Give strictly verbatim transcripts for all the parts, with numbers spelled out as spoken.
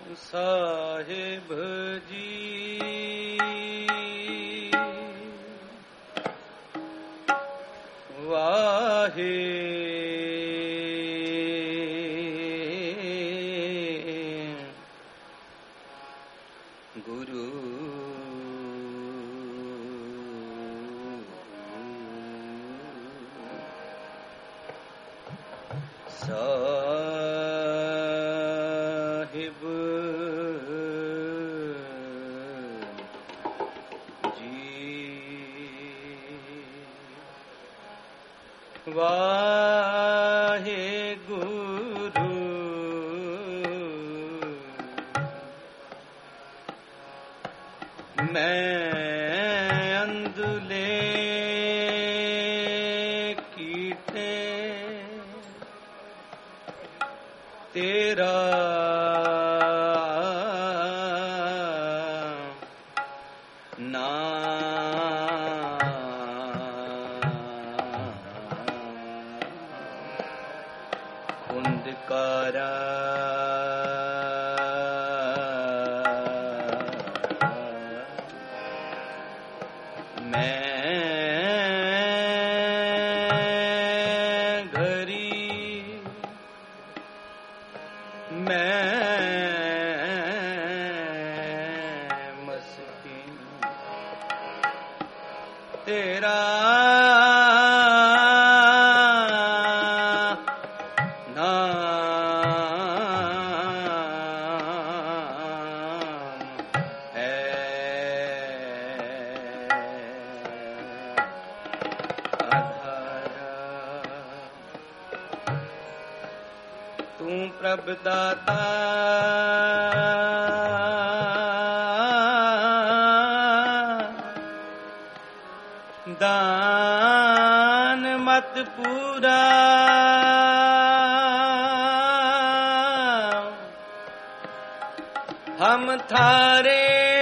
साहिब जी वाहे गुरु साहिब वाहे गुरु मैं अंधुले कीटे तेरा कुंदकारा मैं घरी मैं मस्किन तेरा तू प्रभ दाता दान मत पूरा हम थारे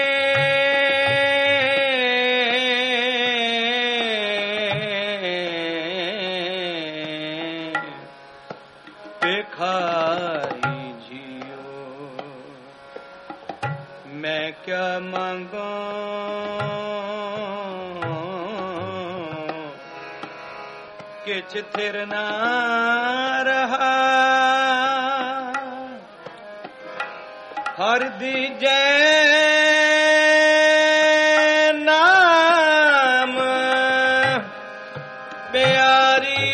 भिखारी जियो मैं क्या मांगू किछ थिर ना रहा हर दीजे नाम प्यारी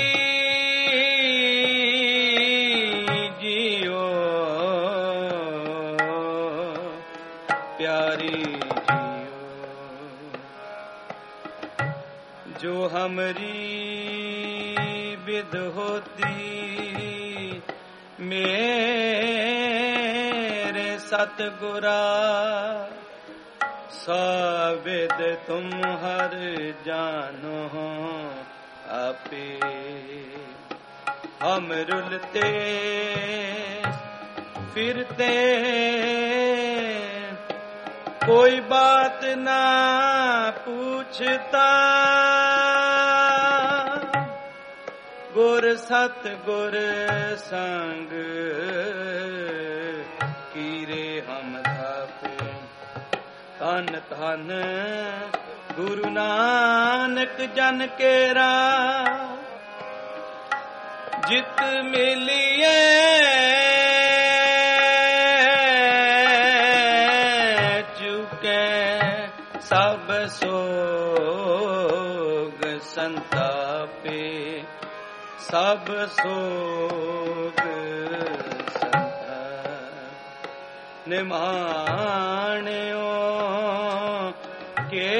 प्यारी जियो जो हमरी विध होती मेरे सतगुरा साविद तुम हर जानो आपे हम रुलते फिरते कोई बात ना पूछता गुर सत गुर संग कीरे हम थापे तन तन गुरु नानक जन केरा जित मिलिए सब सोग संतापे सब सोग संताप निमाण्यो के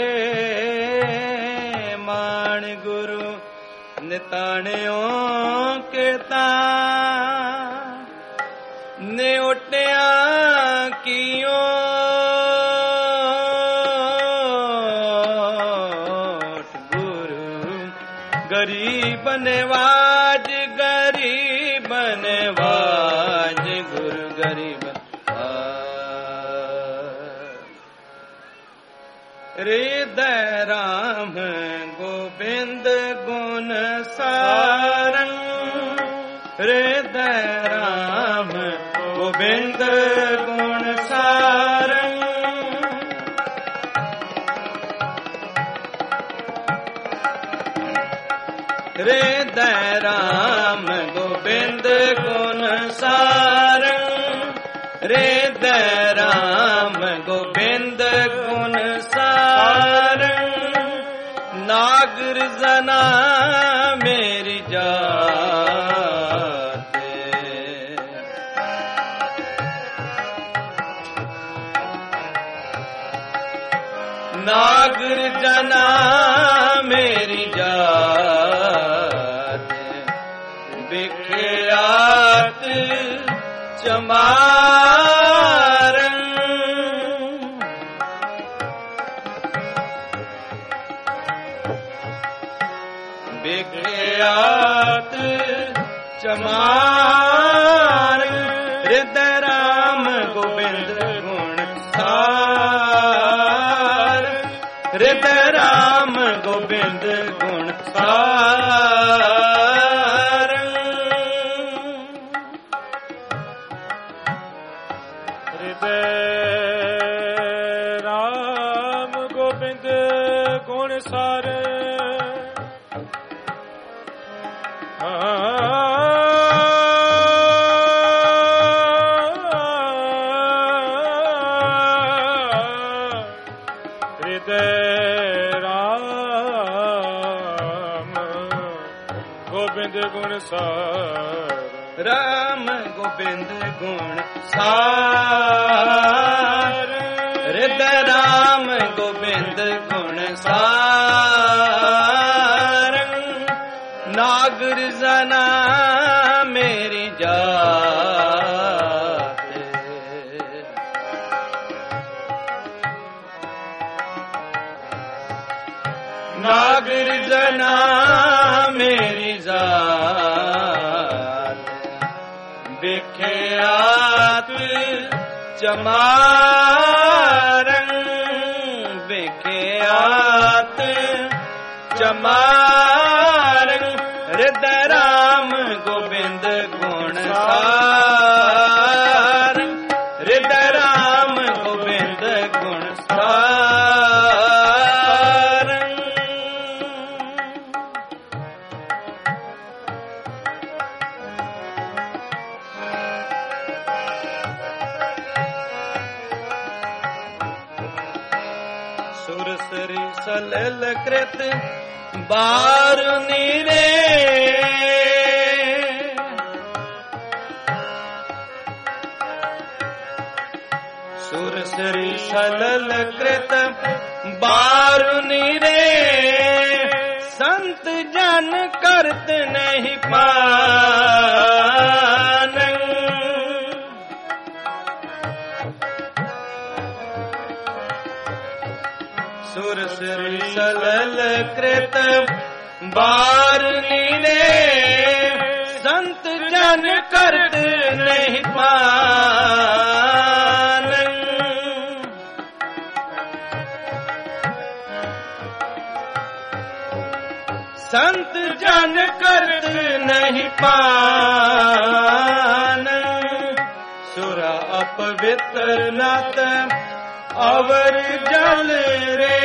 मान गुरु निताण्यो के ता ने उठया कियो गरीब नवाज गरीब नवाज गुरु गरीब हृदय राम गोविंद गुण सारंग हृदय राम गोविंद गुण हृदय राम गोविंद गुण सारं हृदय राम गोविंद गुण सारं नागर जना मेरी जात नागर जना मेरी जात विख्यात चमारं विख्यात चमारं हृदय राम गोविंद गुण सारं हृदय राम गोविंद गुण सारं हृदय राम गोविंद गुण सारं राम गोविंद गुण सार हृदय राम गोविंद गुण सार नागर जना मेरी जात नागर जना मेरी जात विख्यात चमारं विख्यात चमारं हृदय राम गोविंद गुण सारं हृदय राम गोविंद गुण सारं सुरसरी सलल कृत बारुनी रे सुरसरी सलल कृत बारुनी रे संत जन करत नहीं पानन सुरसरी सलल कृत बारुनी रे संत जन करत नहीं पानन संत जन करत नहीं पानन सुरा अपवित्र नत अवर जल रे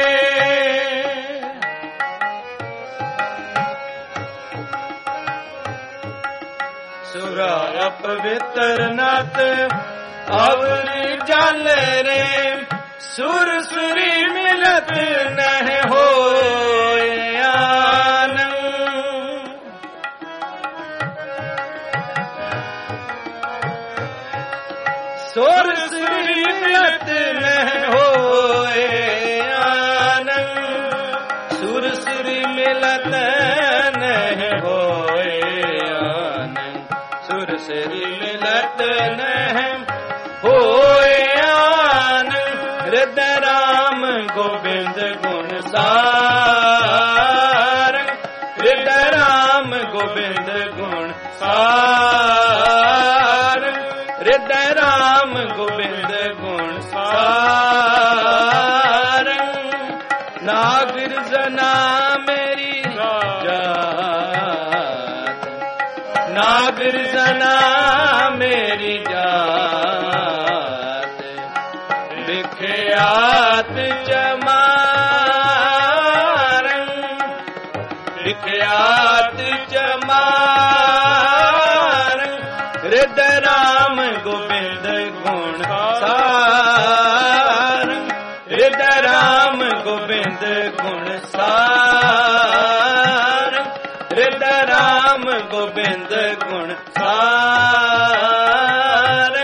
सुरा अपवित्र नत अवर जल रे सुर सुरी मिलत नह हो सुर सुरी मिलत नह होए आनंद सुर सुरी मिलत नह होए आनंद सुर सुरी मिलत नह होए आनंद हृदय राम गोविंद गुण सारं हृदय राम गोविंद गुण सारं हृदय राम गोविंद गुण सारं नागर जना मेरी जात नागर जना मेरी जात विख्यात चमारं विख्यात ਹਿਰਦੈ ਰਾਮ ਗੋਬਿੰਦ ਗੁਣ ਸਾਰ ਹਿਰਦੈ ਰਾਮ ਗੋਬਿੰਦ ਗੁਣ ਸਾਰ ਹਿਰਦੈ ਰਾਮ ਗੋਬਿੰਦ ਗੁਣ ਸਾਰ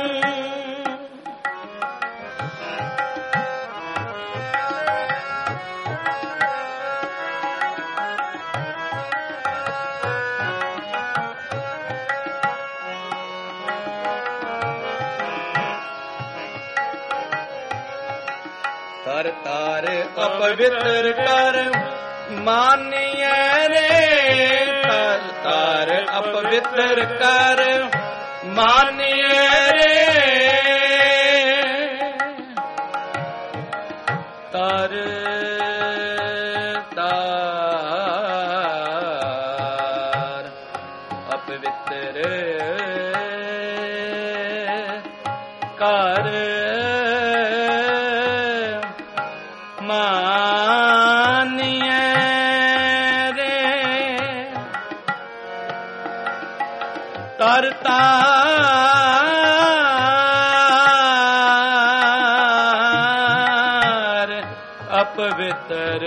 ਤਰ ਤਾਰ ਅਪਵਿੱਤਰ ਕਰ ਮਾਨਿਐ ਰੇ ਤਰ ਤਾਰ ਅਪਵਿੱਤਰ ਕਰ ਮਾਨਿਐ ਰੇ ਤਰ ਤਾਰ ਅਪਵਿੱਤਰ ਕਰ ਮਾਨਿਐ ਰੇ ਤਰ ਤਾਰ ਅਪਵਿੱਤਰ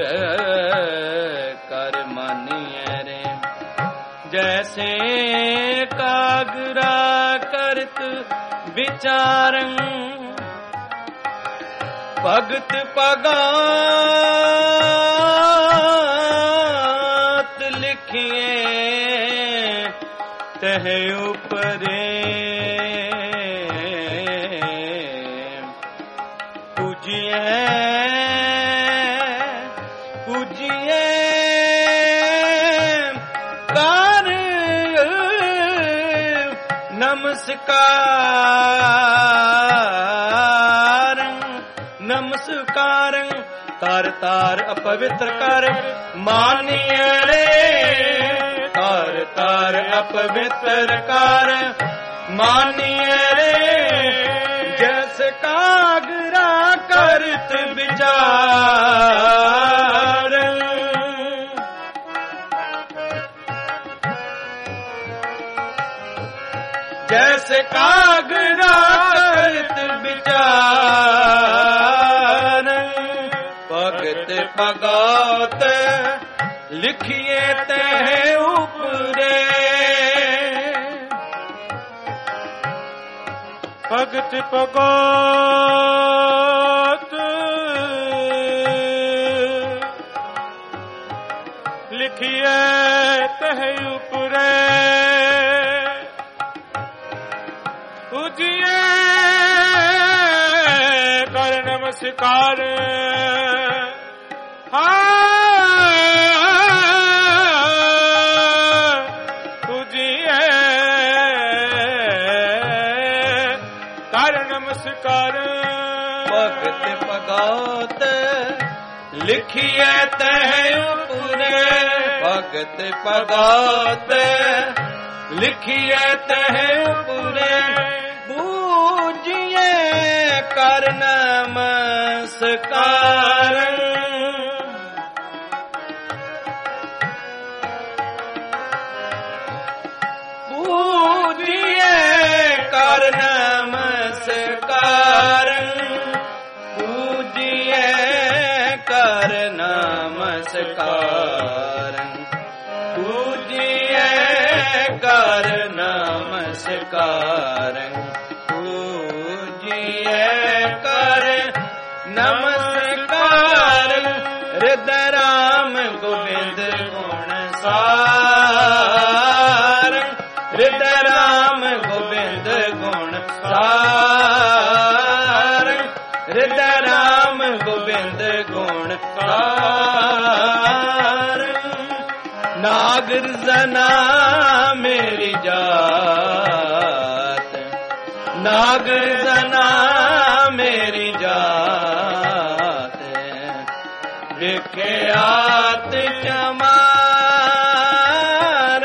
ਕਰ ਮਾਨਿਐ ਰੇ ਜੈਸੇ ਕਾਗਰਾ ਕਰਤ ਵਿਚਾਰੰ ਭਗਤ ਭਗਤ ਲਿਖੀਏ ਤਹ ਉਪਰੇ ਪੂਜੀਏ ਪੂਜੀਏ ਕਰ ਨਮਸਕਾਰ ਨਮਸਕਾਰ ਤਰ ਤਾਰ ਅਪਵਿੱਤਰ ਕਰ ਮਾਨਿਐ ਰੇ ਤਰ ਤਾਰ ਅਪਵਿੱਤਰ ਕਰ ਮਾਨਿਐ ਰੇ ਜੈਸ ਕਾਗਰਾ ਕਰਤ ਵਿਚਾਰ ਜੈਸ ਕਾਗਰਾ ਕਰਤ ਵਿਚਾਰ ਭਗਤ ਭਗਤ ਲਿਖੀਏ ਤਹਿ ਉਪਰੇ ਭਗਤ ਭਗਤ ਲਿਖੀਏ ਤਹਿ ਉਪਰੇ ਪੂਜੀਏ ਕਰ ਨਮਸਕਾਰ ਪੂਜੀਏ ਕਰ ਨਮਸਕਾਰ ਭਗਤ ਭਗਤ ਲਿਖੀਏ ਤਹਿ ਉਪਰੇ ਭਗਤ ਭਗਤ ਲਿਖੀਏ ਤਹਿ ਉਪਰੇ ਪੂਜੀਏ ਕਰ ਨਮਸਕਾਰ ਪੂਜੀਏ ਕਰ ਨਮਸਕਾਰ ਪੂਜੀਏ ਕਰ ਨਮਸਕਾਰ ਪੂਜੀਏ ਕਰ ਨਮਸਕਾਰ ਪੂਜੀਏ ਕਰ ਨਮਸਕਾਰ ਹਿਰਦੈ ਰਾਮ ਗੋਬਿੰਦ ਗੁਣ ਸਾਰ ਹਿਰਦੈ ਰਾਮ ਗੋਬਿੰਦ ਗੁਣ ਸਾਰ ਹਿਰਦੈ ਰਾਮ ਗੋਬਿੰਦ ਗੁਣ ਸਾਰ ਨਾਗਰ ਜਨਾ ਮੇਰੀ ਜਾਤ ਨਾਗਰ ਜਨਾ ਮੇਰੀ ਜਾਤ ਵਿਖਿਆਤ ਚਮਾਰ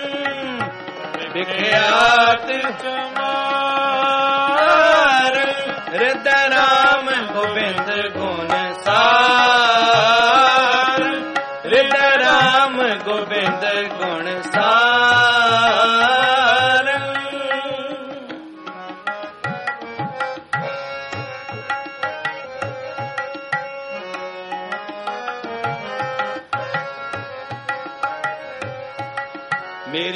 ਵਿਖਿਆਤ ਚਮਾਰ ਹਿਰਦੈ ਰਾਮ ਗੋਬਿੰਦ ਗੁਣ ਸਾਰ ਹਿਰਦੈ ਰਾਮ ਗੋਬਿੰਦ ਗੁਣ ਸਾਰ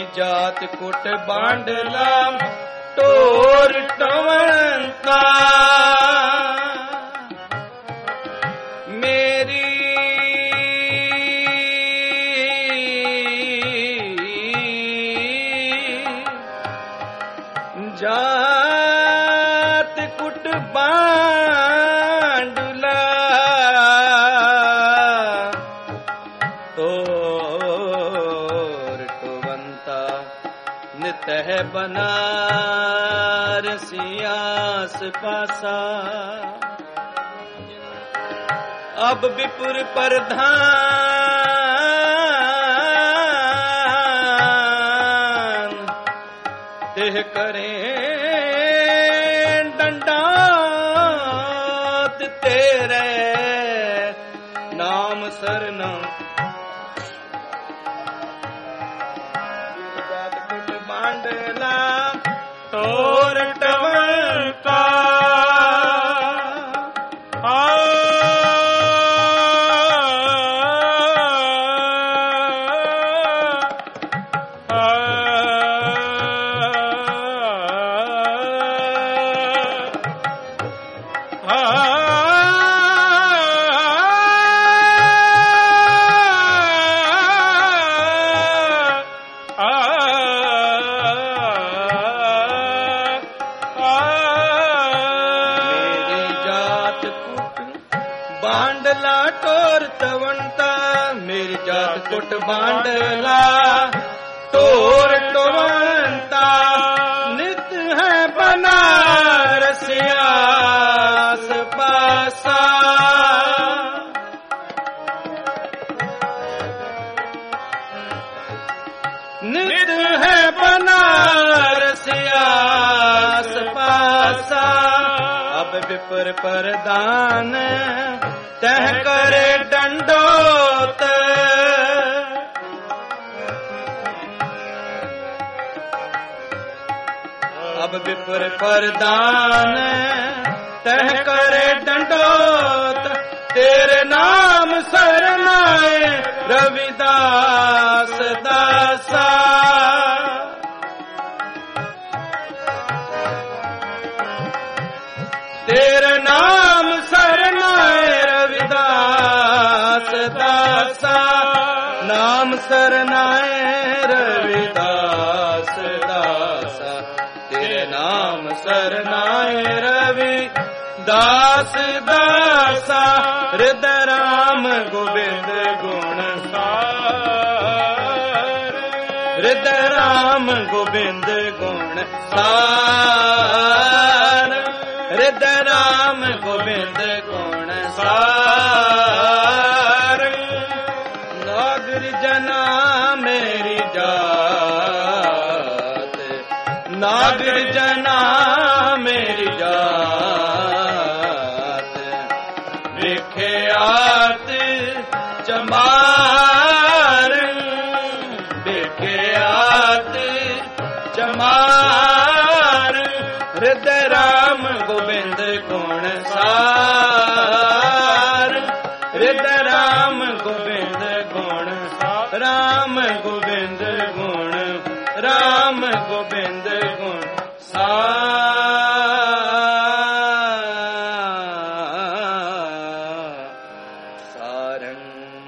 जात कुट बांडला टोर टवंता मेरी जात कुट बांडला टोर टवंता नित है बनारसियास पासा अब विपुर प्रधान तेह करें दंडात तेरे नाम सरना कुट बांडला तोर टवंता बांडला टोर टवंता मेरी जात कुट बांडला टोर टवंता नित है बनारसियास पासा नित है बनारसियास पासा अब विपर परदान तह करे दंडोत अब विपुर परदान तह करे दंडोत तेरे नाम सरनाए रविदास दासा तेरे नाम सरनाए रविदास दासा नाम सरनाए रविदास दासा तेरे नाम सरनाए रविदास दासा हृदय राम गोविंद गुण सार हृदय राम गोविंद गुण सार हृदय राम गोविंद गुण सार नागर जना मेरी जात नागर जना मेरी जात विख्यात चमार विख्यात चमार हृदय राम गोविंद गुण सार हृदय राम गोविंद गुण राम गोविंद गुण राम गोविंद गुण सारंग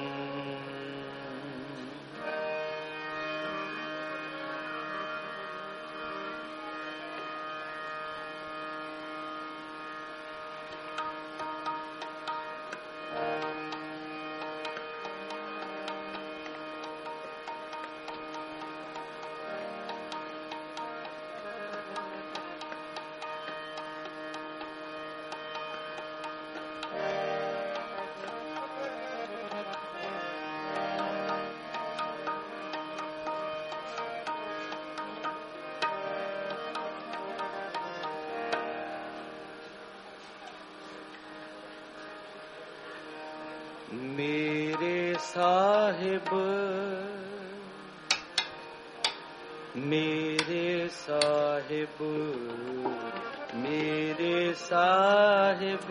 मेरे साहिब मेरे साहिब मेरे साहिब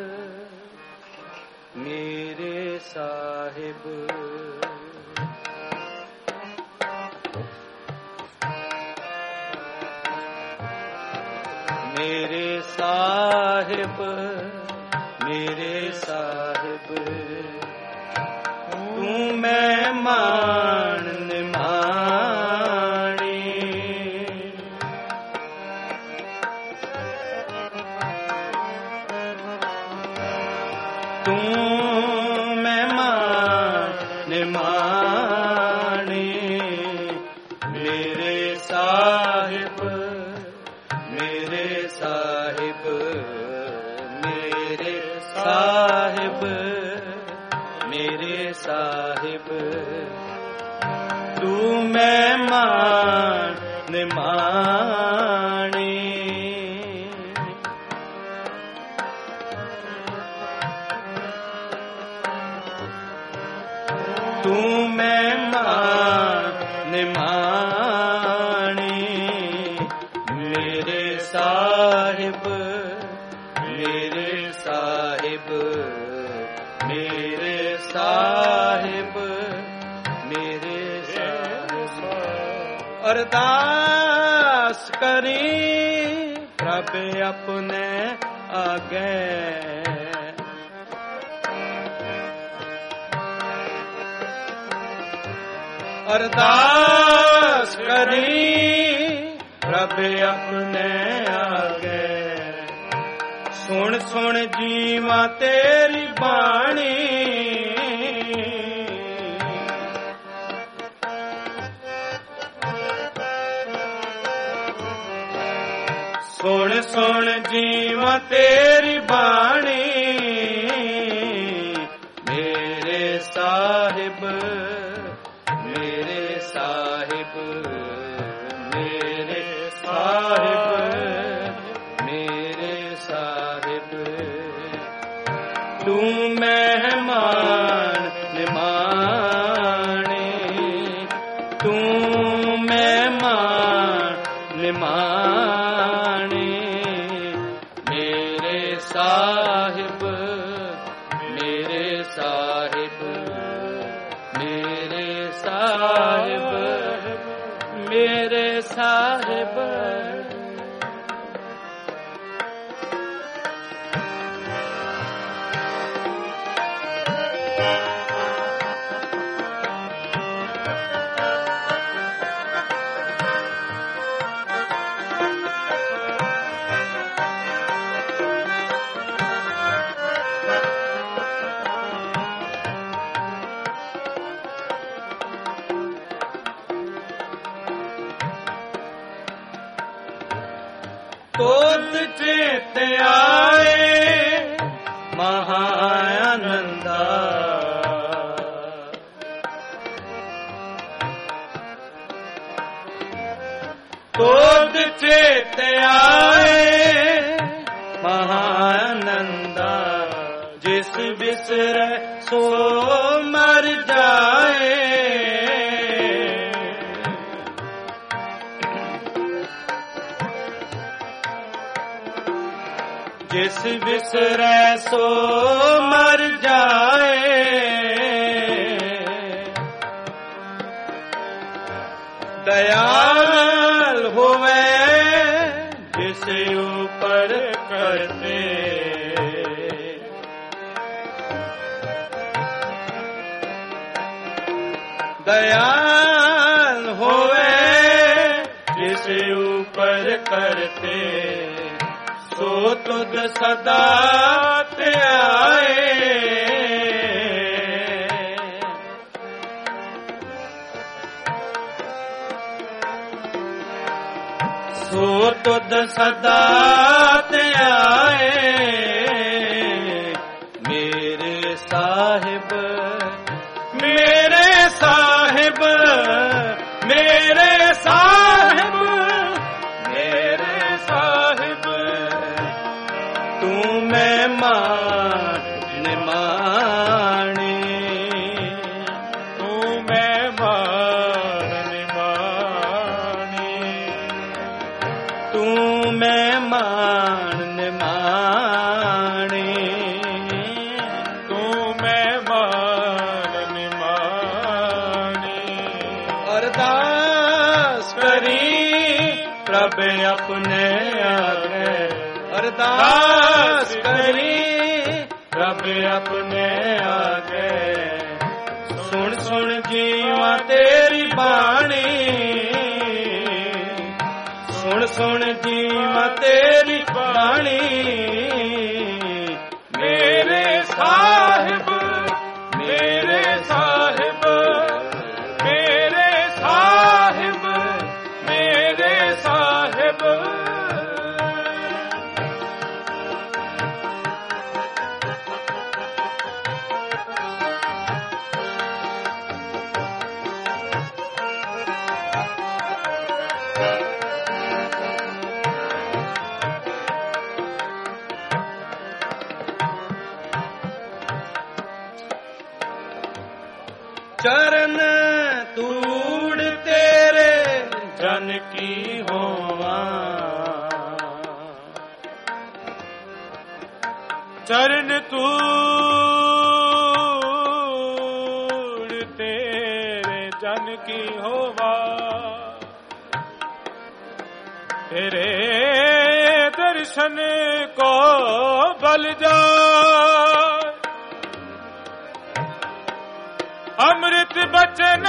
मेरे साहिब मेरे साहिब मेरे साहिब तू मेहमान निमाणी तू मेहमान निमाणी मेरे साहिब मेरे साहिब मेरे साहिब मेरे साहिब तू मेहमान निमाणी तू मेहमान निमाणी मेरे साहिब मेरे साहिब मेरे साहिब मेरे साहिब अरदास करी प्रभ अपने आगे अरदास करी प्रभ अपने आगे सुन सुन जीवा तेरी बाणी सुन सुन जीवा तेरी बाणी मेरे साहिब मेरे साहिब मेरे साहिब मेरे साहिब तू मेहमान निमाणे तू मेहमान निमाणे मेरे साहिब मेरे साहिब मेरे साहिब मेरे साहिब तोद चेत आए महानंदा तोद चेत आए महानंदा जिस बिसरे सो मर जाए जिस बिसरे सो मर जाए दयाल होवे जिस ऊपर करते दयाल होवे जिस ऊपर करते सो तुद सदा ते आए सो तुद सदा ते आए मेरे साहिब मेरे साहिब मेरे साहिब मेरे साहिब तू मेहमान निमाणे तू मेहमान निमाणे तू मेहमान निमाणे तू मेहमान निमाणे अरदास करी प्रभ अपने आगे अरदास करी रब अपने आगे सुन सुन जीवा तेरी बाणी सुन सुन जीवा तेरी बाणी मेरे साहिब मेरे साहिब मेरे साहिब मेरे साहिब चरण तूड़ तेरे जन की होवा चरण तूड़ तेरे जन की होवा तेरे दर्शन को बल जा अमृत बचन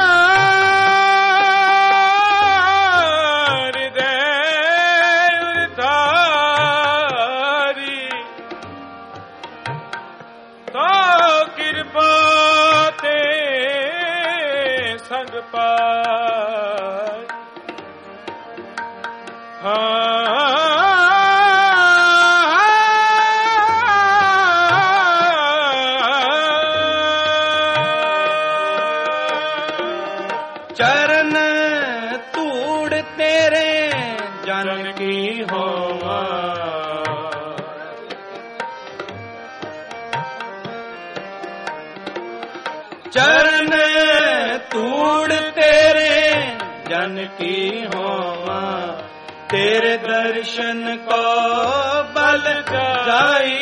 हृदय उधारी तो कृपा ते संग पाय हाँ चरण तूड़ तेरे जन की होवा चरण तूड़ तेरे जन की होवा तेरे दर्शन को बल जाई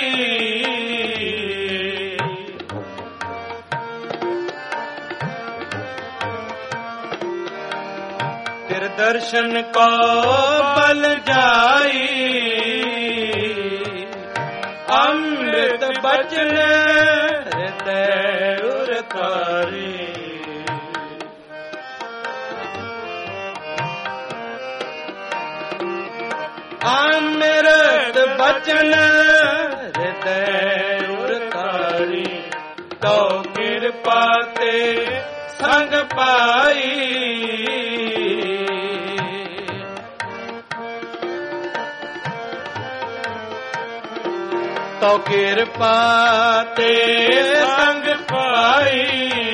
दर्शन को बल जाई अमृत बचन हृदय उरतारी अमृत बचन हृदय उरतारी तो कृपा ते संग पाई तो कृपा ते संग पाई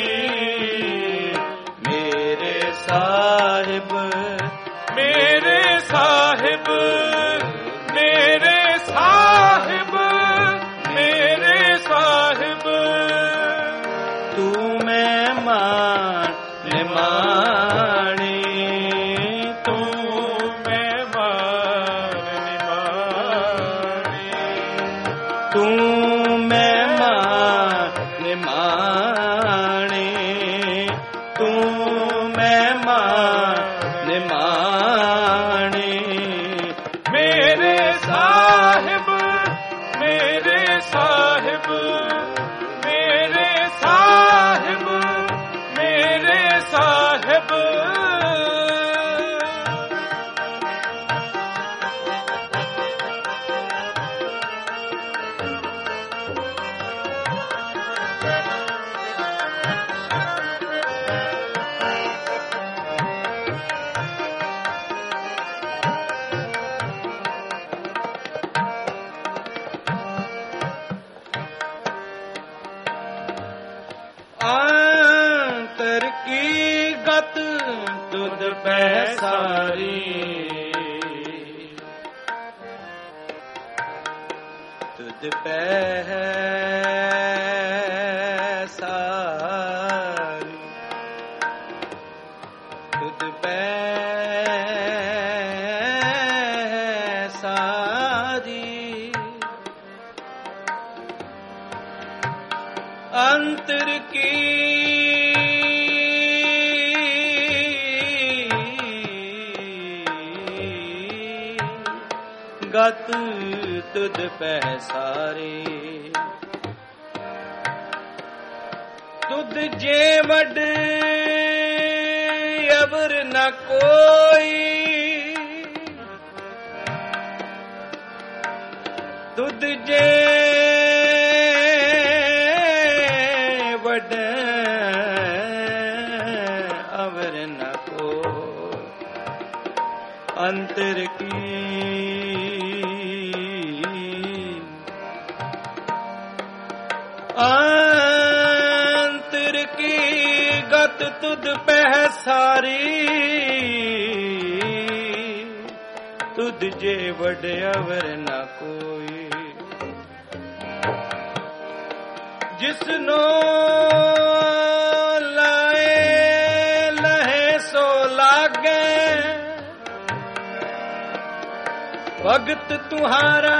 मेरे साहिब मेरे साहिब मेरे साहिब मेरे साहिब तू मैं मान माणी तू मैं मान माणी तू मैं मान माणे तू मैं मान माणे मेरे साहिब मेरे साहिब मेरे साहिब मेरे साहिब अंतर की गत तुद पैसारी तुद पैसारी तुद पैसारी अंतर की गत तुद पैसारे तुद जे वड अवर न कोई तुद जे वड अवर न को अंतर की अंतर की गत तुद पैसारी तुद जे वड अवर न कोई जिसनो लाए लहे सो लागे भगत तुम्हारा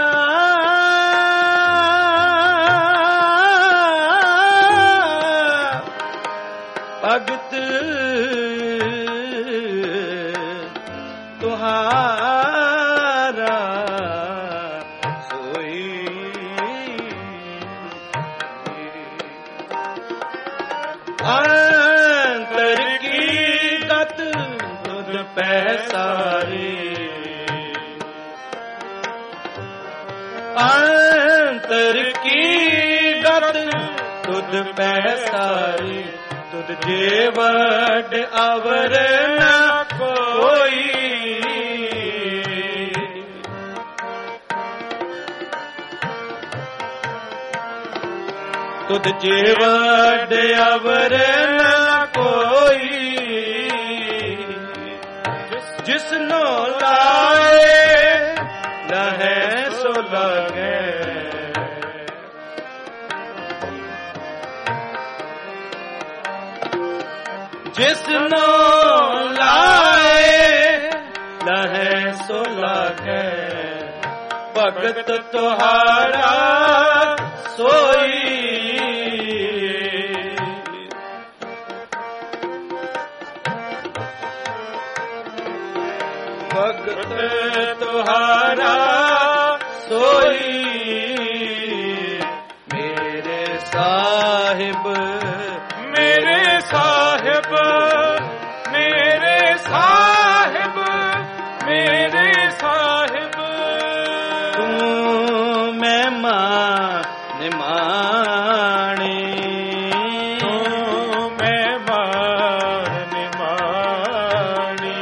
भगत तुम्हारा सोई अंतर की गत तुद पैसारी अंतर की गत तुद पैसारी तुद जे वड अवर न कोई तुद जे वड अवर न कोई जिसनो लाए लहे सो लगे जिसनो लाए लहे सो लगे भगत तुहारा सोई भगत तुहारा सोई मेरे साहिब मेरे साहिब मेरे साहिब मेरे साहिब तू मैं मान माणे तू मैं मान माणी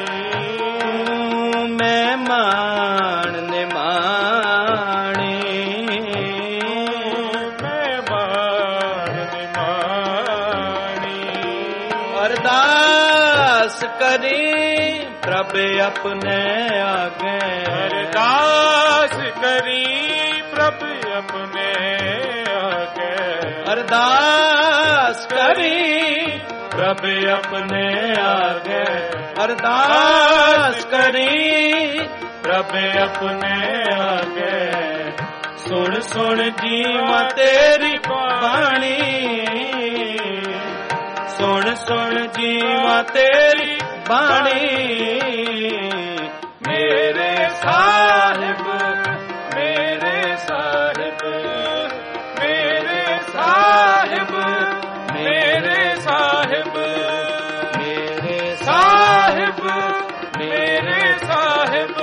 तू मैं मान माणे मैं मान माणी अरदास करी प्रभ अपने आगे अरदास करी प्रभ अपने आगे अरदास करी प्रभ अपने आगे अरदास करी प्रभ अपने आगे सुन सुन जीवा तेरी बाणी सुन सुन जीवा तेरी बाणी मेरे साहिब मेरे साहिब मेरे साहिब मेरे साहिब मेरे साहिब मेरे साहिब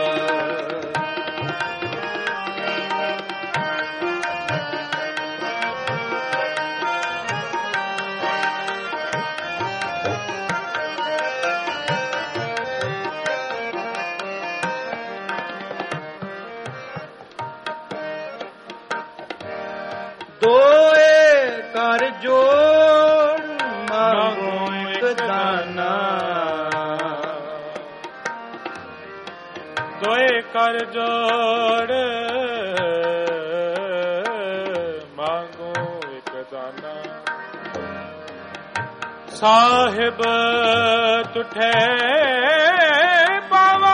दोए कर जोड़ मांगो एक दाना दोए कर जोड़ मांगो एक दाना साहिब तुठे पावा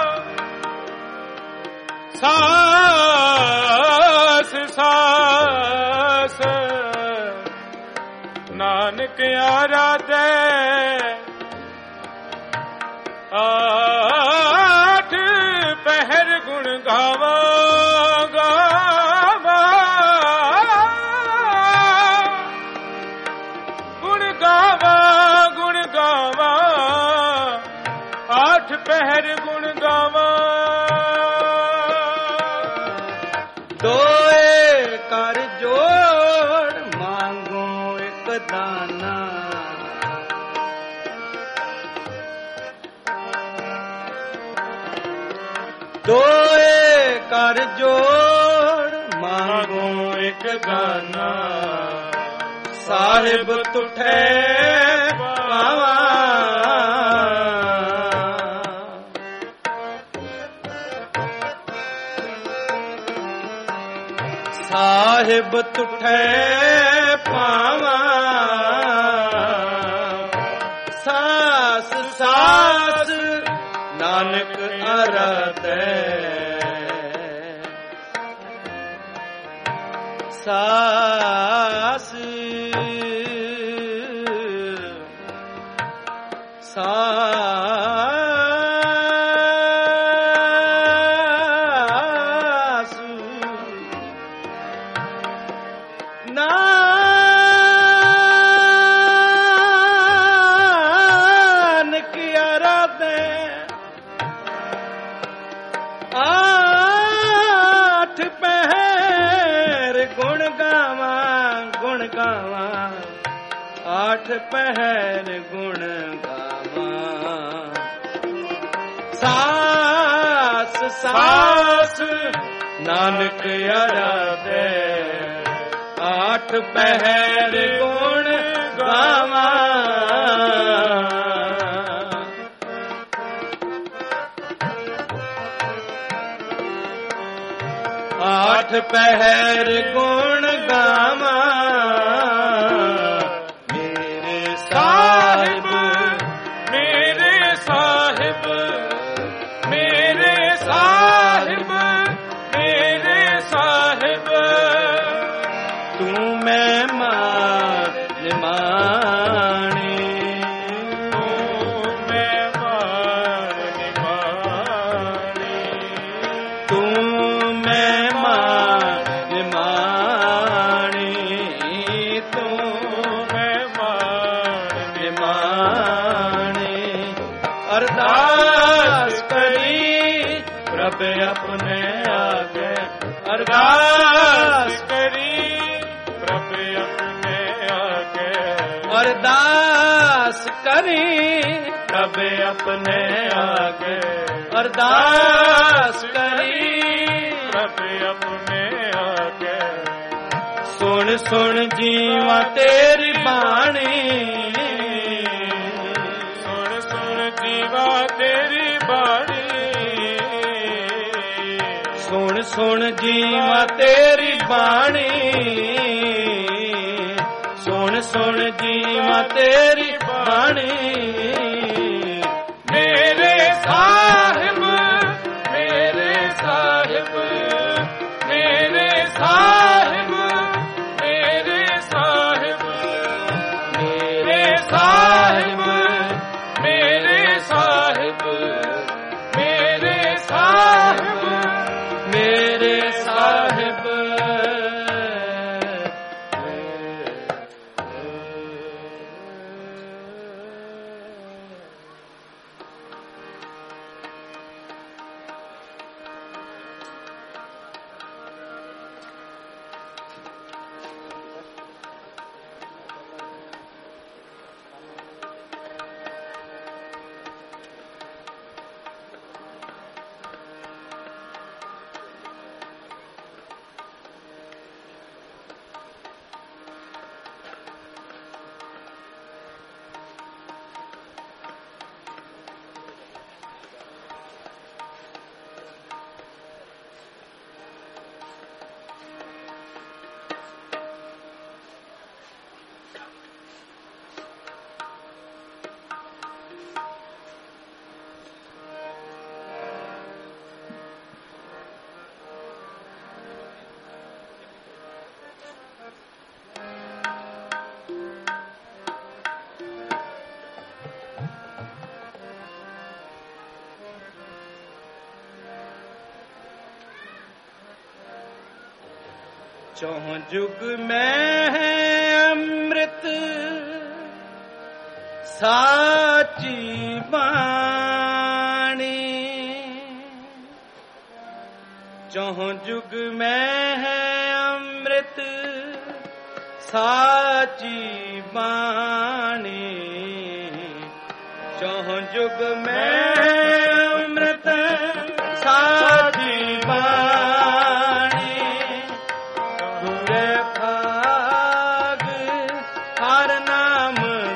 सास सास नानक आरा दे आठ पहर गुण गा ਗਾਵਾਂ ਗਾਵਾਂ ਗੁਣ ਗਾਵਾਂ ਗੁਣ ਗਾਵਾਂ ਆਠ ਪਹਿਰ ਗੁਣ ਗਾਵਾਂ ਦੋਏ ਕਰ ਜੋੜ ਮੰਗੋ ਇੱਕ ਦਾਨਾ ਦੋਏ ਕਰ ਜੋੜ ਮੰਗੋ ਇੱਕ ਦਾਨਾ ਸਾਹਿਬ ਤੁਠੇ ਪਾਵਾਂ ਸਾਹਿਬ ਤੁਠੇ ਪਾਵਾਂ ਸਾਸ ਸਾਸ ਨਾਨਕ ਅਰਾਧੈ ਸਾਸ ਸਾਸ ਨਾਨਕ ਅਰਾਧੈ ਆਠ ਪਹਿਰ ਗੁਣ ਗਾਵਾਂ ਗੁਣ ਗਾਵਾਂ ਆਠ ਪਹਿਰ ਗੁਣ ਗਾਵਾਂ ਸਾਸ ਸਾਸ ਨਾਨਕ ਅਰਾਧੈ ਆਠ ਪਹਿਰ ਗੁਣ ਗਾਵਾਂ ਆਠ ਪਹਿਰ ਗੁਣ ਗਾਵਾਂ ਮੇਰੇ ਸਾਹਿਬ ਮੇਰੇ ਸਾਹਿਬ ਮੇਰੇ ਸਾਹਿਬ ਮੇਰੇ ਸਾਹਿਬ ਤੂੰ ਮਹਿਮਾਨ ਨਿਮਾਣੀ ਤੂੰ ਮਹਿਮਾਨ ਨਿਮਾਣੀ ਤੂੰ ਮਹਿਮਾਨ ਨਿਮਾਣੀ ਤੂੰ ਮਹਿਮਾਨ ਨਿਮਾਣੀ ਅਰਦਾਸ ਕਰੀ ਪ੍ਰਭ ਆਪਣੇ ਆਗੇ ਅਰਦਾਸ ਕਰੀ ਪ੍ਰਭ ਆਪਣੇ ਆਗੇ ਅਰਦਾਸ ਕਰੀ ਪ੍ਰਭ ਆਪਣੇ ਆਗੇ ਅਰਦਾਸ ਕਰੀ ਪ੍ਰਭ ਆਪਣੇ ਆਗੇ ਸੁਣ ਸੁਣ ਜੀਵਾਂ ਤੇਰੀ ਬਾਣੀ ਸੁਣ ਸੁਣ ਜੀਵਾ ਤੇਰੀ ਬਾਣੀ ਸੁਣ ਸੁਣ ਜੀਵਾਂ ਤੇਰੀ ਬਾਣੀ ਸੁਣ ਸੁਣ ਜੀਵਾਂ ਤੇਰੀ ਬਾਣੀ ਮੇਰੇ ਸਾਹਿਬ ਮੇਰੇ ਸਾਹਿਬ ਮੇਰੇ ਸਾਹਿਬ ਮੇਰੇ ਸਾਹਿਬ ਮੇਰੇ ਸਾਹਿਬ ਮੇਰੇ ਸਾਹਿਬ ਮੇਰੇ ਸਾਹਿਬ ਮੇਰੇ ਸਾਹਿਬ ਚੌਂ ਜੁਗ ਮੈਂ ਅੰਮ੍ਰਿਤ ਸਾਚੀ ਬਾਣੀ, ਚੌਂ ਜੁਗ ਮੈਂ ਅੰਮ੍ਰਿਤ ਸਾਚੀ ਬਾਣੀ, ਚੌਂ ਜੁਗ ਮੈਂ ਅੰਮ੍ਰਿਤ ਸਾਚੀ ਬਾਣੀ, ਪੂਰੇ ਭਾਗ ਹਰ ਨਾਮ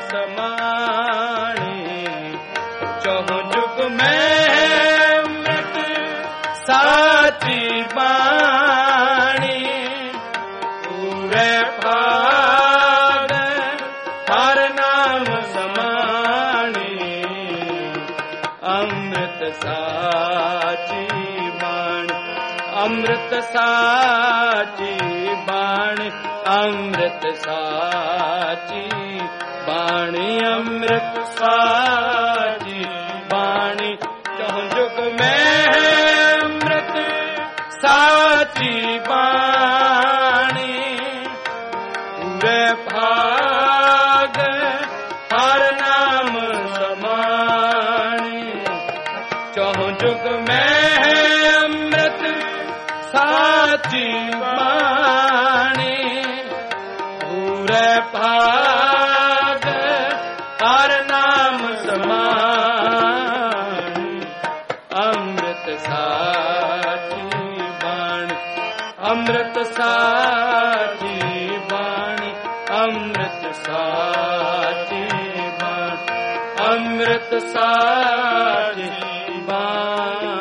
ਸਮਾਣੀ, ਚੌਂ ਜੁਗ ਮੈਂ ਅੰਮ੍ਰਿਤ ਸਾਚੀ ਬਾਣੀ, ਪੂਰੇ ਭਾਗ ਹਰ ਨਾਮ ਸਮਾਣੀ, ਅੰਮ੍ਰਿਤ ਸਾਚੀ ਬਾਣੀ, ਅੰਮ੍ਰਿਤ ਸਾਚੀ ਬਾਣੀ, ਅੰਮ੍ਰਿਤ ਸਾਚੀ ਬਾਣੀ, ਅੰਮ੍ਰਿਤ ਸਾਚੀ ਬਾਣੀ, ਚੌਂ ਜੁਗ ਮੈਂ ਅੰਮ੍ਰਿਤ ਸਾਚੀ ਬਾਣੀ, ਪੂਰੇ ਭਾਗ ਹਰ ਨਾਮ ਸਮਾਣੀ, ਚੌਂ ਜੁਗ ਮੈਂ ਅੰਮ੍ਰਿਤ ਸਾਚੀ ਬਾਣੀ, ਪੂਰੇ ਭਾਗ ਹਰ ਨਾਮ ਸਮਾਣੀ, ਅੰਮ੍ਰਿਤ ਸਾਚੀ ਬਾਣੀ, ਅੰਮ੍ਰਿਤ ਸਾਚੀ ਬਾਣੀ, ਅੰਮ੍ਰਿਤ ਸਾਚੀ ਬਾਣੀ, ਅੰਮ੍ਰਿਤ ਸਾਚੀ ਬਾਣੀ।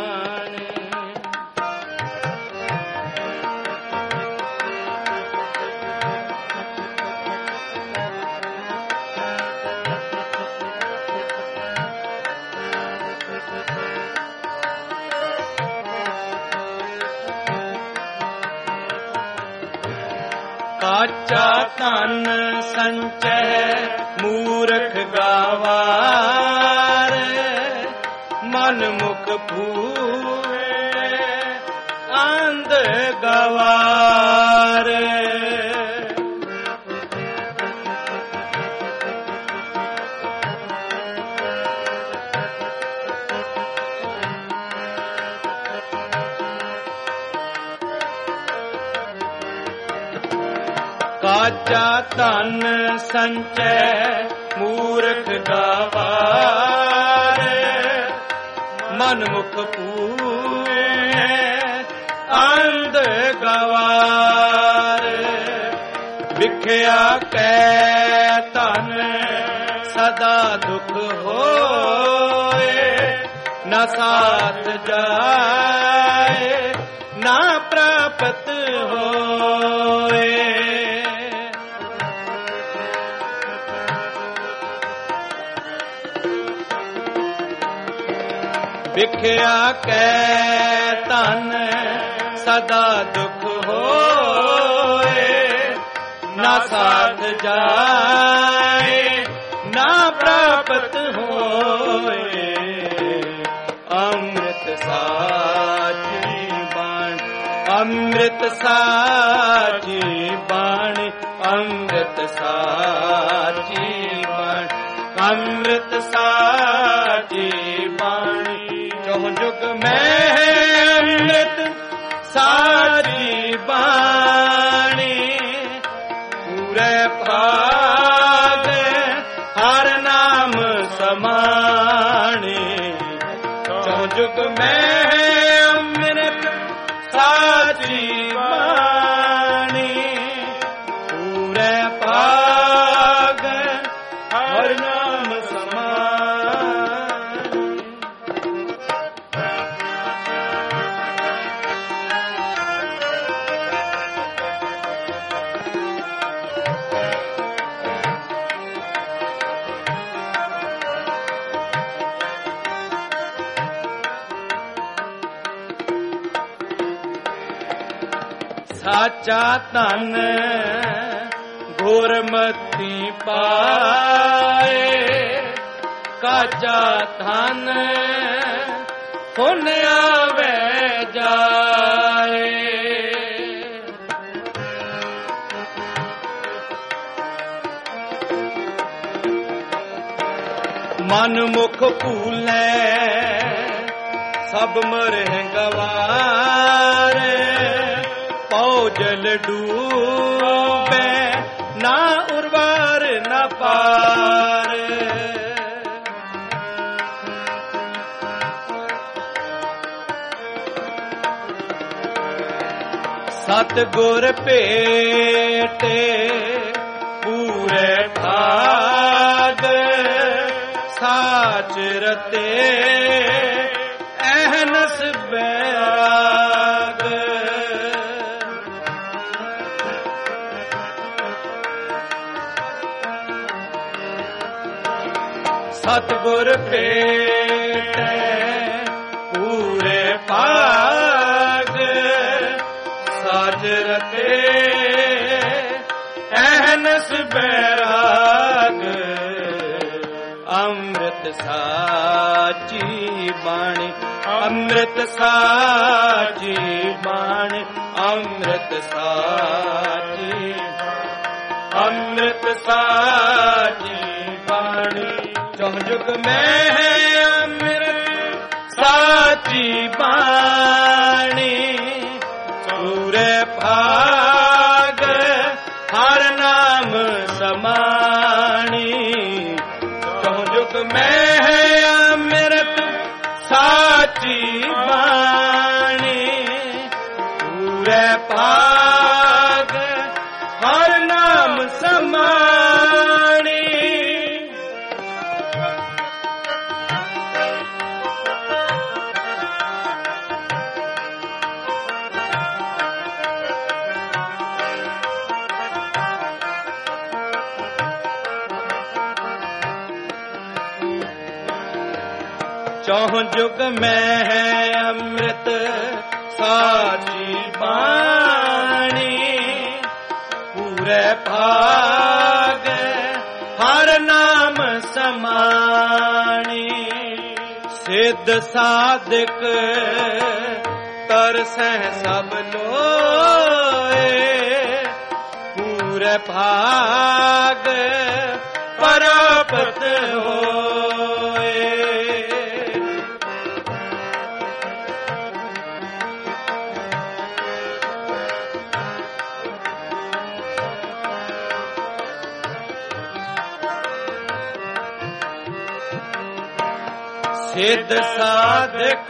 ਕਾਚਾ ਧਨ ਸੰਚੈ ਮੂਰਖ ਗਾਵਾਰ, ਮਨ ਮੁਖ ਭੂਲੇ ਅੰਧ ਗਵਾਰ, ਕਾਚਾ ਧਨ ਸੰਚੈ ਮੂਰਖ ਗਾਵਾਰ, ਮਨ ਮੁਖ ਭੂਲੇ ਅੰਧ ਗਵਾਰ, ਵਿਖਿਆ ਕੈ ਧਨ ਸਦਾ ਦੁਖ ਹੋਏ, ਨਾ ਸਾਥ ਜਾਏ ਨਾ ਪ੍ਰਾਪਤ ਹੋਏ, ਵਿਖਿਆ ਕੈ ਧਨ ਸਦਾ ਦੁਖ ਹੋਏ, ਨਾ ਸਾਥ ਜਾਏ ਨਾ ਪ੍ਰਾਪਤ ਹੋਏ, ਅੰਮ੍ਰਿਤ ਸਾਚੀ ਬਾਣੀ, ਅੰਮ੍ਰਿਤ ਸਾਚੀ ਬਾਣੀ, ਅੰਮ੍ਰਿਤ ਸਾਚੀ ਬਾਣੀ, ਅੰਮ੍ਰਿਤ ਸਾਚੀ ਬਾਣੀ, ਚੌਂ ਜੁਗ ਮੈਂ ਅੰਮ੍ਰਿਤ ਸਾਚੀ ਬਾਣੀ, ਪੂਰੇ ਭਾਗ ਹਰ ਨਾਮ ਸਮਾਣੀ, ਚੌਂ ਜੁਗ ਮੈਂ ਅੰਮ੍ਰਿਤ ਸਾਚੀ ਬਾਣੀ, ਪੂਰੇ ਭਾਗ ਹਰ ਨਾਮ ਸਮਾਣੀ। ਸਾਚਾ ਧਨ ਗੁਰਮਤਿ ਪਾਏ, ਕਾਚਾ ਧਨ ਪੁਨ ਆਵੇ ਜਾਏ, ਮਨ ਮੁਖ ਭੂਲੈ ਸਭ ਮਰਹਿ ਗਵਾਰੇ, ਪਉ ਜਲ ਡੂਬੈ ਨਾ ਉਰਵਾਰ ਨਾ ਪਾਰ। ਸਤ ਗੁਰ ਭੇਟੇ ਪੂਰੇ ਭਾਗ, ਸਾਚ ਰਤੇ ਅਹਨਸ ਬੈਰਾਗ। ਸਤ ਗੁਰ ਭੇਟੈ ਪੂਰੇ ਭਾਗ, ਸਾਚ ਰਤੇ ਅਹਨਸ ਬੈਰਾਗ। ਅੰਮ੍ਰਿਤ ਸਾਚੀ ਬਾਣੀ, ਅੰਮ੍ਰਿਤ ਸਾਚੀ ਬਾਣੀ, ਅੰਮ੍ਰਿਤ ਸਾਚੀ, ਅੰਮ੍ਰਿਤ ਸਾਚੀ ਬਾਣੀ। ਚਹੁ ਜੁਗ ਮੈਂ ਹੈ ਅੰਮ੍ਰਿਤ ਸਾਚੀ ਬਾਣੀ, ਪੂਰੇ ਭਾਗ ਹਰ ਨਾਮ ਸਮਾਣੀ। ਚਹੁ ਜੁਗ ਮੈਂ ਹੈ ਅੰਮ੍ਰਿਤ ਸਾਚੀ ਬਾਣੀ, ਪੂਰੇ ਭਾਗ ਹਰ ਨਾਮ ਸਮਾਣੀ। ਚਹੁ ਜੁਗ ਮੈਂ ਹੈ ਅੰਮ੍ਰਿਤ ਸਾਚੀ ਬਾਣੀ, ਪੂਰੇ ਭਾਗ ਹਰ ਨਾਮ ਸਮਾਣੀ। ਸਿੱਧ ਸਾਧਕ ਤਰਸਹਿ ਸਭ ਲੋਏ, ਪੂਰੇ ਭਾਗ ਪ੍ਰਾਪਤ ਹੋਏ। ਸਿੱਧ ਸਾਧਕ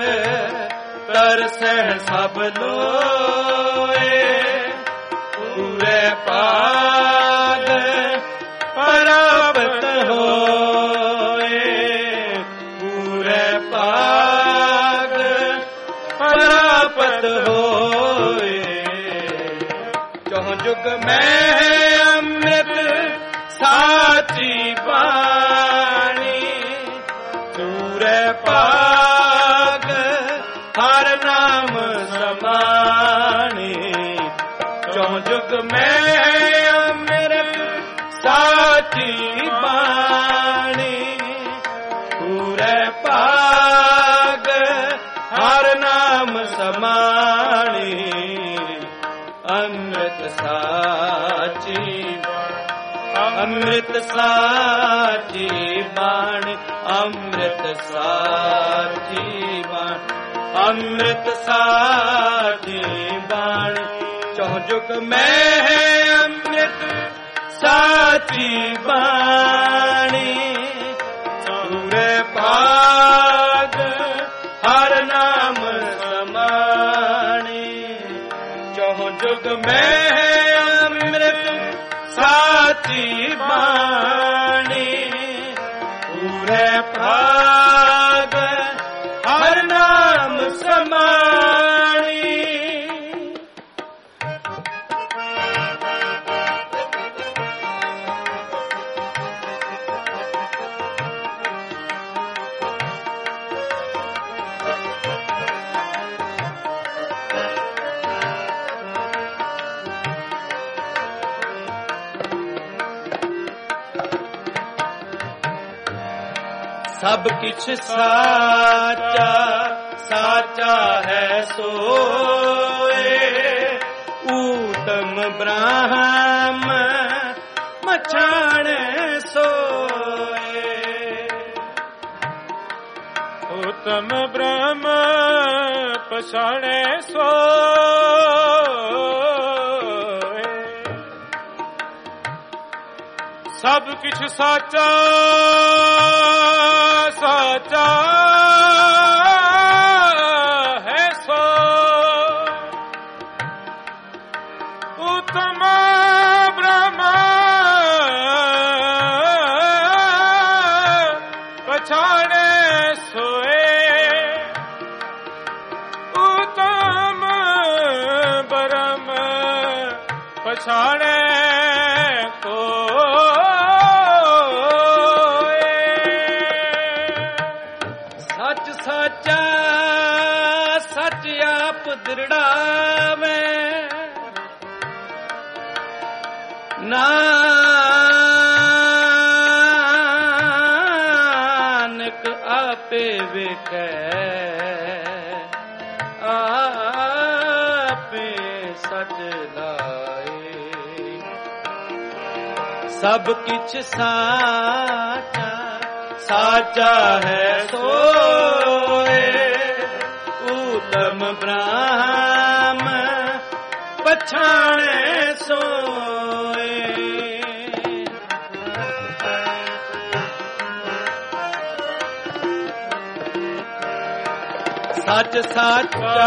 ਤਰਸਹਿ ਸਭ ਲੋਏ, ਪੂਰੇ ਭਾਗ ਪ੍ਰਾਪਤ ਹੋਏ। ਪੂਰੇ ਭਾਗ ਪ੍ਰਾਪਤ ਹੋਏ। ਚਹੁ ਜੁਗ ਮੈਂ ਹੈ ਅੰਮ੍ਰਿਤ ਸਾਚੀ ਬਾਣੀ, ਪੂਰੇ ਭਾਗ ਹਰ ਨਾਮ ਸਮਾਣੀ। ਚਹੁ ਜੁਗ ਮੈਂ ਅੰਮ੍ਰਿਤ ਸਾਚੀ ਬਾਣੀ, ਪੂਰੇ ਭਾਗ ਹਰ ਨਾਮ ਸਮਾਣੀ। ਅੰਮ੍ਰਿਤ ਸਾਚੀ, ਅੰਮ੍ਰਿਤ ਸਾਚੀ ਬਾਣੀ, ਅੰਮ੍ਰਿਤ ਸਾਚੀ ਬਾਣੀ, ਅੰਮ੍ਰਿਤ ਸਾਚੀ ਬਾਣੀ। ਚਹੁ ਜੁਗ ਮੈਂ ਹੈ ਅੰਮ੍ਰਿਤ ਸਾਚੀ ਬਾਣੀ, ਪੂਰੇ ਭਾਗ ਹਰ ਨਾਮ ਸਮਾਣੀ। ਚਹੁ ਜੁਗ ਮੈਂ ਹੈ ਅੰਮ੍ਰਿਤ ਸਾਚੀ ਬਾਣੀ, ਪੂਰੇ ਭਾਗ ਹਰ ਨਾਮ ਸਮਾਣੀ। ਸਭ ਕਿਛ ਸਾਚਾ ਸਾਚਾ ਹੈ ਸੋਏ, ਊਤਮ ਬ੍ਰਹਮ ਮਛਾਣੇ ਸੋਏ। ਉਤਮ ਬ੍ਰਹਮ ਪਛਾਣੇ ਸੋਏ, ਸਭ ਕਿਛ ਸਾਚਾ ਸਾਚਾ ਹੈ ਸੋ। ਉਤਮ ਬ੍ਰਹਮ ਪਛਾਣੇ ਸੋਏ, ਉਤਮ ਬ੍ਰਹਮ ਪਛਾਣੇ ਕੋਏ। ਸੱਚ ਸਾਚਾ ਸੱਚ ਆਪ ਦ੍ਰਿੜਾਵੇ, ਨਾਨਕ ਆਪੇ ਵੇਖੈ ਆਪੇ ਸਚ ਲਾਏ। ਸਭ ਕਿਛ ਸਾਚਾ ਸਾਚਾ ਹੈ ਸੋਏ, ਊਤਮ ਬ੍ਰਹਮ ਪਛਾਣੇ ਸੋਏ। ਸੱਚ ਸਾਚਾ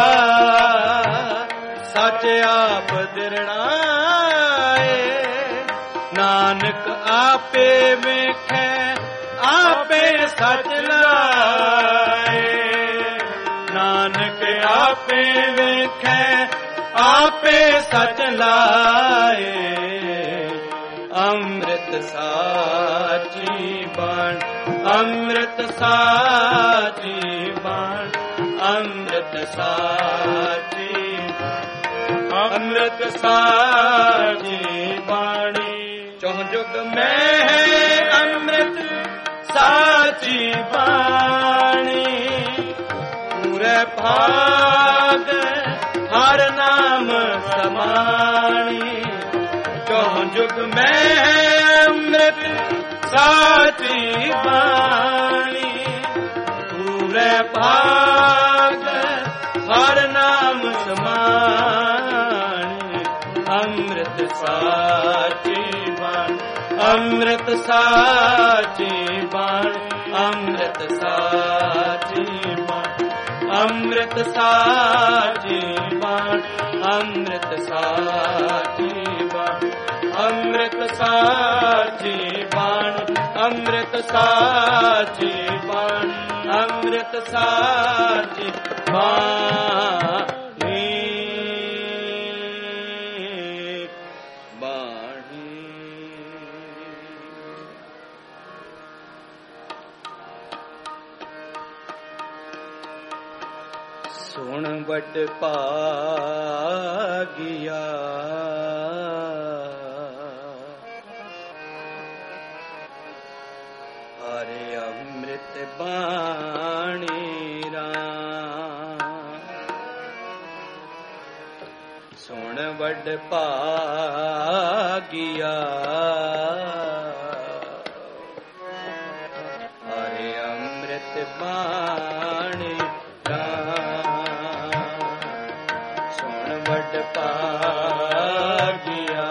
ਸੱਚ ਆਪ ਦਿਰਣਾਏ, ਨਾਨਕ ਆਪੇ ਵੇਖੈ ਆਪੇ ਸਚ ਲਾਏ। ਨਾਨਕ ਆਪੇ ਵੇਖੈ ਆਪੇ ਸਚ ਲਾਏ। ਅੰਮ੍ਰਿਤ ਸਾਚੀ ਬਾਣ ਅੰਮ੍ਰਿਤ ਸਾਚੀ ਬਾਣ ਅੰਮ੍ਰਿਤ ਸਾਚੀ ਅੰਮ੍ਰਿਤ ਸਾਚੀ ਬਾਣੀ। ਚੌਂ ਜੁਗ ਮੈਂ ਅੰਮ੍ਰਿਤ ਸਾਚੀ ਬਾਣੀ, ਪੂਰੇ ਭਾਗ ਹਰ ਨਾਮ ਸਮਾਣੀ। ਚੌਂ ਜੁਗ ਮੈਂ ਅੰਮ੍ਰਿਤ ਸਾਚੀ ਬਾਣੀ, ਪੂਰੇ ਭਾਗ ਹਰ ਨਾਮ ਸਮਾਣੀ। ਅੰਮ੍ਰਿਤ ਸਾਚੀ ਬਾਣੀ ਅੰਮ੍ਰਿਤ ਸਾਚੀ ਬਾਣੀ ਅੰਮ੍ਰਿਤ ਸਾਚੀ ਬਾਣੀ ਅੰਮ੍ਰਿਤ ਸਾਚੀ ਬਾਣੀ ਅੰਮ੍ਰਿਤ ਸਾਚੀ ਬਾਣੀ ਅੰਮ੍ਰਿਤ ਸਾਚੀ ਬਾਣੀ ਅੰਮ੍ਰਿਤ ਸਾਚੀ ਬਾਣੀ ਅੰਮ੍ਰਿਤ ਸਾਚੀ ਬਾਣੀ ਬਾਣੀ। ਸੁਣ ਵੱਡ ਭਾਗਿਆ ਹਰਿ ਅੰਮ੍ਰਿਤ ਬਾਣੀ ਰਾਮ। ਸੁਣ ਵੱਡ ਭਾਗਿਆ ਹਰਿ ਅੰਮ੍ਰਿਤ ਬਾਣੀ ਰਾਮ। ਸੁਣ ਵੱਡ ਭਾਗਿਆ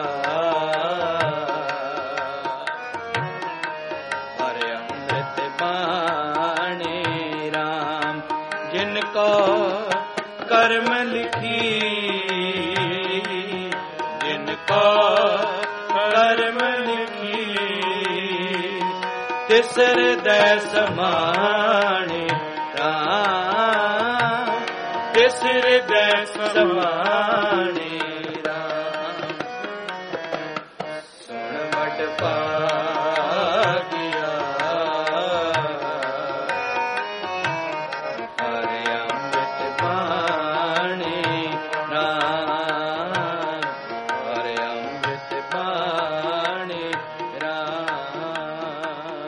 ਹਰਿ ਅੰਮ੍ਰਿਤ ਬਾਣੀ ਰਾਮ। ਜਿਨ ਕੋ ਕਰਮ ਲਿਖੀ ਜਿਨ ਕੋ ਕਰਮ ਲਿਖੀ, ਤਿਸ ਹਿਰਦੈ ਸਮਾਣੇ ਰਾਮ। ਤਿਸ ਹਿਰਦੈ ਸਮਾਣੇ ਰਾਮ। ਸੁਣ ਵੱਡ ਭਾਗਿਆ ਹਰਿ ਅੰਮ੍ਰਿਤ ਬਾਣੀ ਰਾਮ। ਹਰਿ ਅੰਮ੍ਰਿਤ ਬਾਣੀ ਰਾਮ।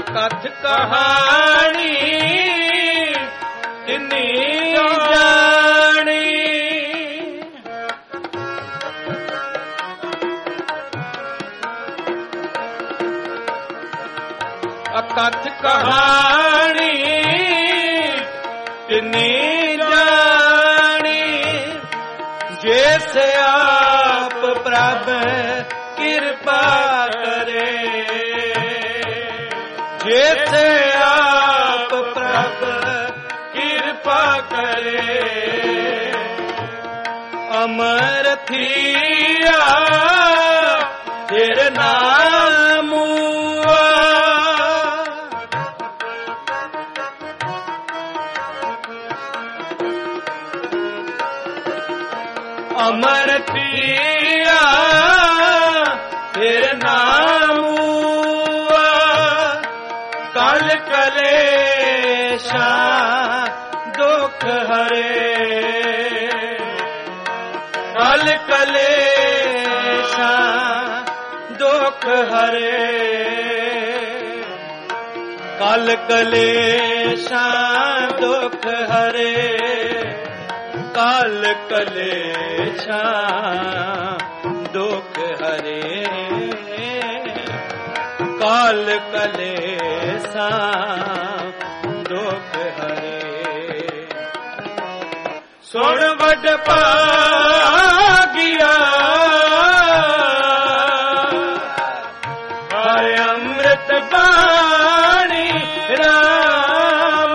ਅਕਥ ਕਹਾਣੀ ਤਿਨੀ ਜਾਣੀ। ਅਕਥ ਕਹਾਣੀ ਤਿਨੀ ਜਾਣੀ। ਜਿਸ ਆਪ ਪ੍ਰਭ ਕਿਰਪਾ ਕਰੇ, ਜਿਸ ਆਪ ਪ੍ਰਭ ਕਿਰਪਾ ਕਰੇ। ਅਮਰ ਥੀਆ ਤੇਰੇ ਨਾਮ ਅਮਰ ਥੀਆ ਤੇਰੇ ਨਾਮ ਕਲ ਕਲੇਸ਼ਾਂ ਦੁਖ ਹਰੇ। ਕਲ ਕਲੇਸ਼ਾਂ ਦੁਖ ਹਰੇ। ਕਲ ਕਲੇਸ਼ਾਂ ਦੁਖ ਹਰੇ। ਕਲ ਕਲੇਸ਼ਾਂ ਦੁਖ ਹਰੇ। ਕਲ ਕਲੇਸ਼ਾਂ ਦੁਖ ਹਰੇ। ਸੁਣ ਵੱਡ ਭਾਗਿਆ ਹਰਿ ਅੰਮ੍ਰਿਤ ਬਾਣੀ ਰਾਮ।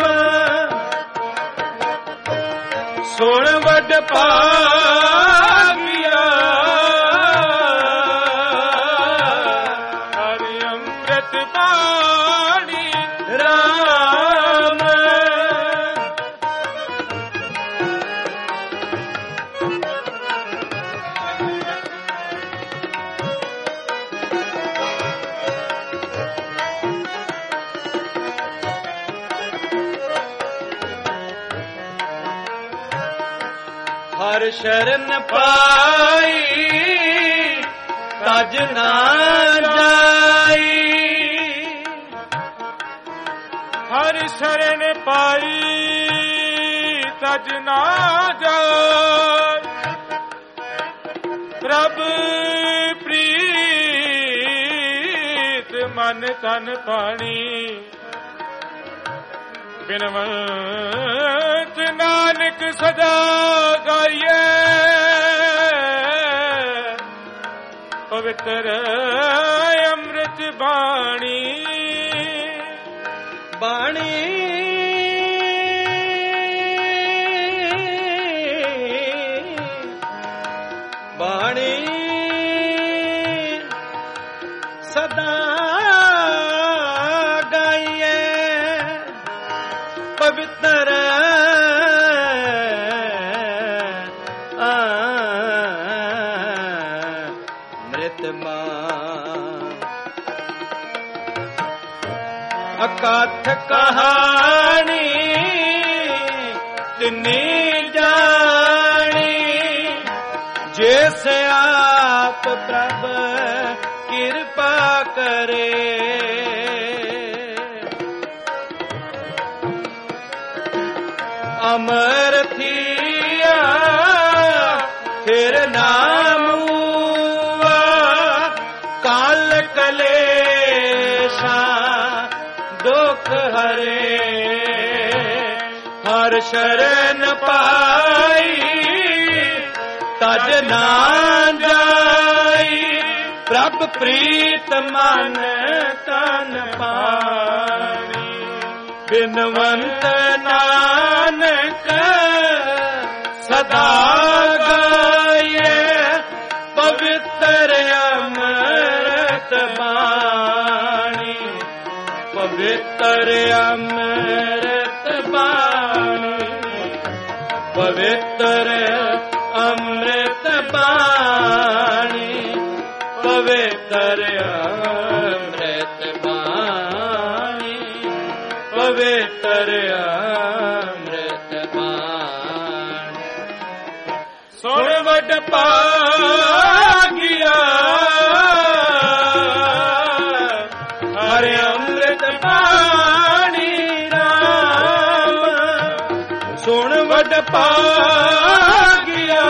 ਸੁਣ ਵੱਡ ਭਾਗਿਆ ਹਰਿ ਅੰਮ੍ਰਿਤ ਬਾਣੀ ਰਾਮ। ਹਰ ਸ਼ਰਨ ਪਾਈ ਤਜ ਨਾ ਜਾਈ। ਹਰ ਸ਼ਰਨ ਪਾਈ ਤਜ ਨਾ ਜਾਈ। ਪ੍ਰਭ ਪ੍ਰੀਤ ਮਨ ਤਨ ਪਾਣੀ। ਬਿਨਵੰਤ ਨਾਨਕ ਸਦਾ ਗਾਈਏ ਪਵਿੱਤਰ ਅੰਮ੍ਰਿਤ ਬਾਣੀ। ਬਾਣੀ ਬਾਣੀ ਸਦਾ ਗਾਈਏ ਪਵਿੱਤਰ ਅੰਮ੍ਰਿਤ ਬਾਣੀ। ਅਕਥ ਕਹਾਣੀ ਤਿਨੀ ਜਾਣੀ। ਜਿਸ ਆਪ ਪ੍ਰਭ ਕਿਰਪਾ ਕਰੇ। ਅਮਰ ਥੀਆ ਤੇਰੇ ਨਾਮ ਕਲ ਕਲੇਸ਼ਾਂ ਦੁਖ ਹਰੇ। ਹਰ ਸ਼ਰਨ ਪਾਈ ਤਜ ਨਾ ਜਾਈ। ਪ੍ਰਭ ਪ੍ਰੀਤ ਮਨ ਤਨ ਪਾਣੀ। ਬਿਨਵੰਤ ਨਾਨਕ ਸਦਾ ਗਾਈਏ ਪਵਿੱਤਰ ਅੰਮ੍ਰਿਤ ਬਾਣੀ। ਪਵਿੱਤਰ ਅੰਮ੍ਰਿਤ ਬਾਣੀ। ਪਵਿੱਤਰ ਅੰਮ੍ਰਿਤ ਬਾਣੀ। ਪਵਿੱਤਰ ਅੰਮ੍ਰਿਤ ਬਾਣੀ। ਪਵਿੱਤਰ ਅੰਮ੍ਰਿਤ ਬਾਣੀ। ਸੁਣ ਵੱਡ ਭਾਗਿਆ ਹਰਿ ਅੰਮ੍ਰਿਤ ਬਾਣੀ। ਵੱਡ ਭਾਗਿਆ।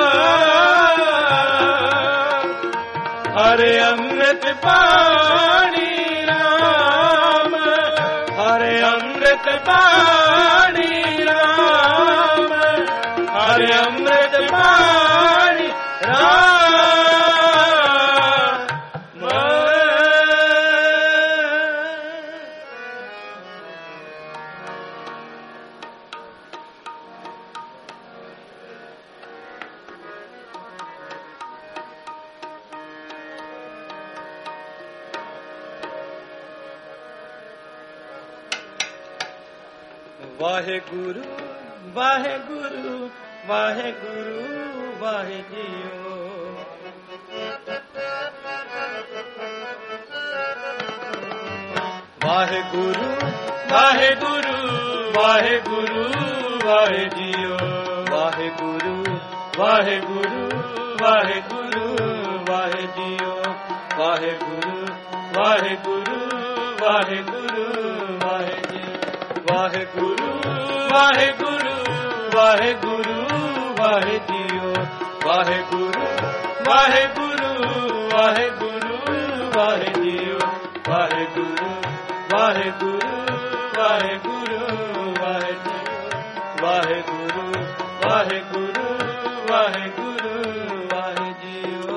ਹਰਿ ਅੰਮ੍ਰਿਤ ਬਾਣੀ ਰਾਮ, ਹਰਿ ਅੰਮ੍ਰਿਤ ਬਾਣੀ ਰਾਮ, ਹਰਿ ਅੰਮ੍ਰਿਤ ਬਾਣੀ ਰਾਮ। ਵਾਹਿਗੁਰੂ ਵਾਹਿਗੁਰੂ ਵਾਹਿਗੁਰੂ ਵਾਹਿ ਜੀਓ। ਵਾਹਿਗੁਰੂ ਵਾਹਿਗੁਰੂ ਵਾਹਿਗੁਰੂ ਵਾਹਿ ਜੀਓ। ਵਾਹਿਗੁਰੂ ਵਾਹਿਗੁਰੂ ਵਾਹਿਗੁਰੂ ਵਾਹਿ ਜੀਓ। ਵਾਹਿਗੁਰੂ ਵਾਹਿਗੁਰੂ ਵਾਹਿਗੁਰੂ ਵਾਹਿ ਜੀਓ। ਵਾਹਿਗੁਰੂ ਵਾਹਿਗੁਰੂ ਵਾਹਿਗੁਰੂ ਵਾਹਿ ਜੀਓ। ਵਾਹਿਗੁਰੂ ਵਾਹਿਗੁਰੂ ਵਾਹਿਗੁਰੂ ਵਾਹਿ ਜੀਓ। ਵਾਹਿਗੁਰੂ ਵਾਹਿਗੁਰੂ ਵਾਹਿਗੁਰੂ ਵਾਹਿ ਜੀਓ। ਵਾਹਿਗੁਰੂ ਵਾਹਿਗੁਰੂ ਵਾਹਿਗੁਰੂ ਵਾਹਿ ਜੀਓ।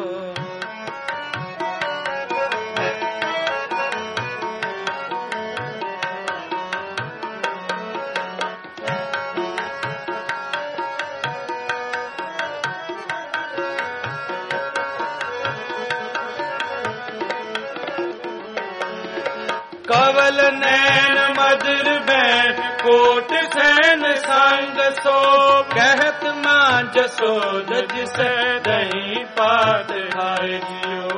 ਕਵਲ ਨੈਣ ਮਦਰ ਬੈਠ ਕੋਟ ਸੈਨ ਸੰਗ ਸੋ। ਕਹਿਤ ਮਾਂ ਜਸੋਦ ਜਿਸੈ ਦਹੀਂ ਪਾਤ ਹਾਏ ਜੀਓ।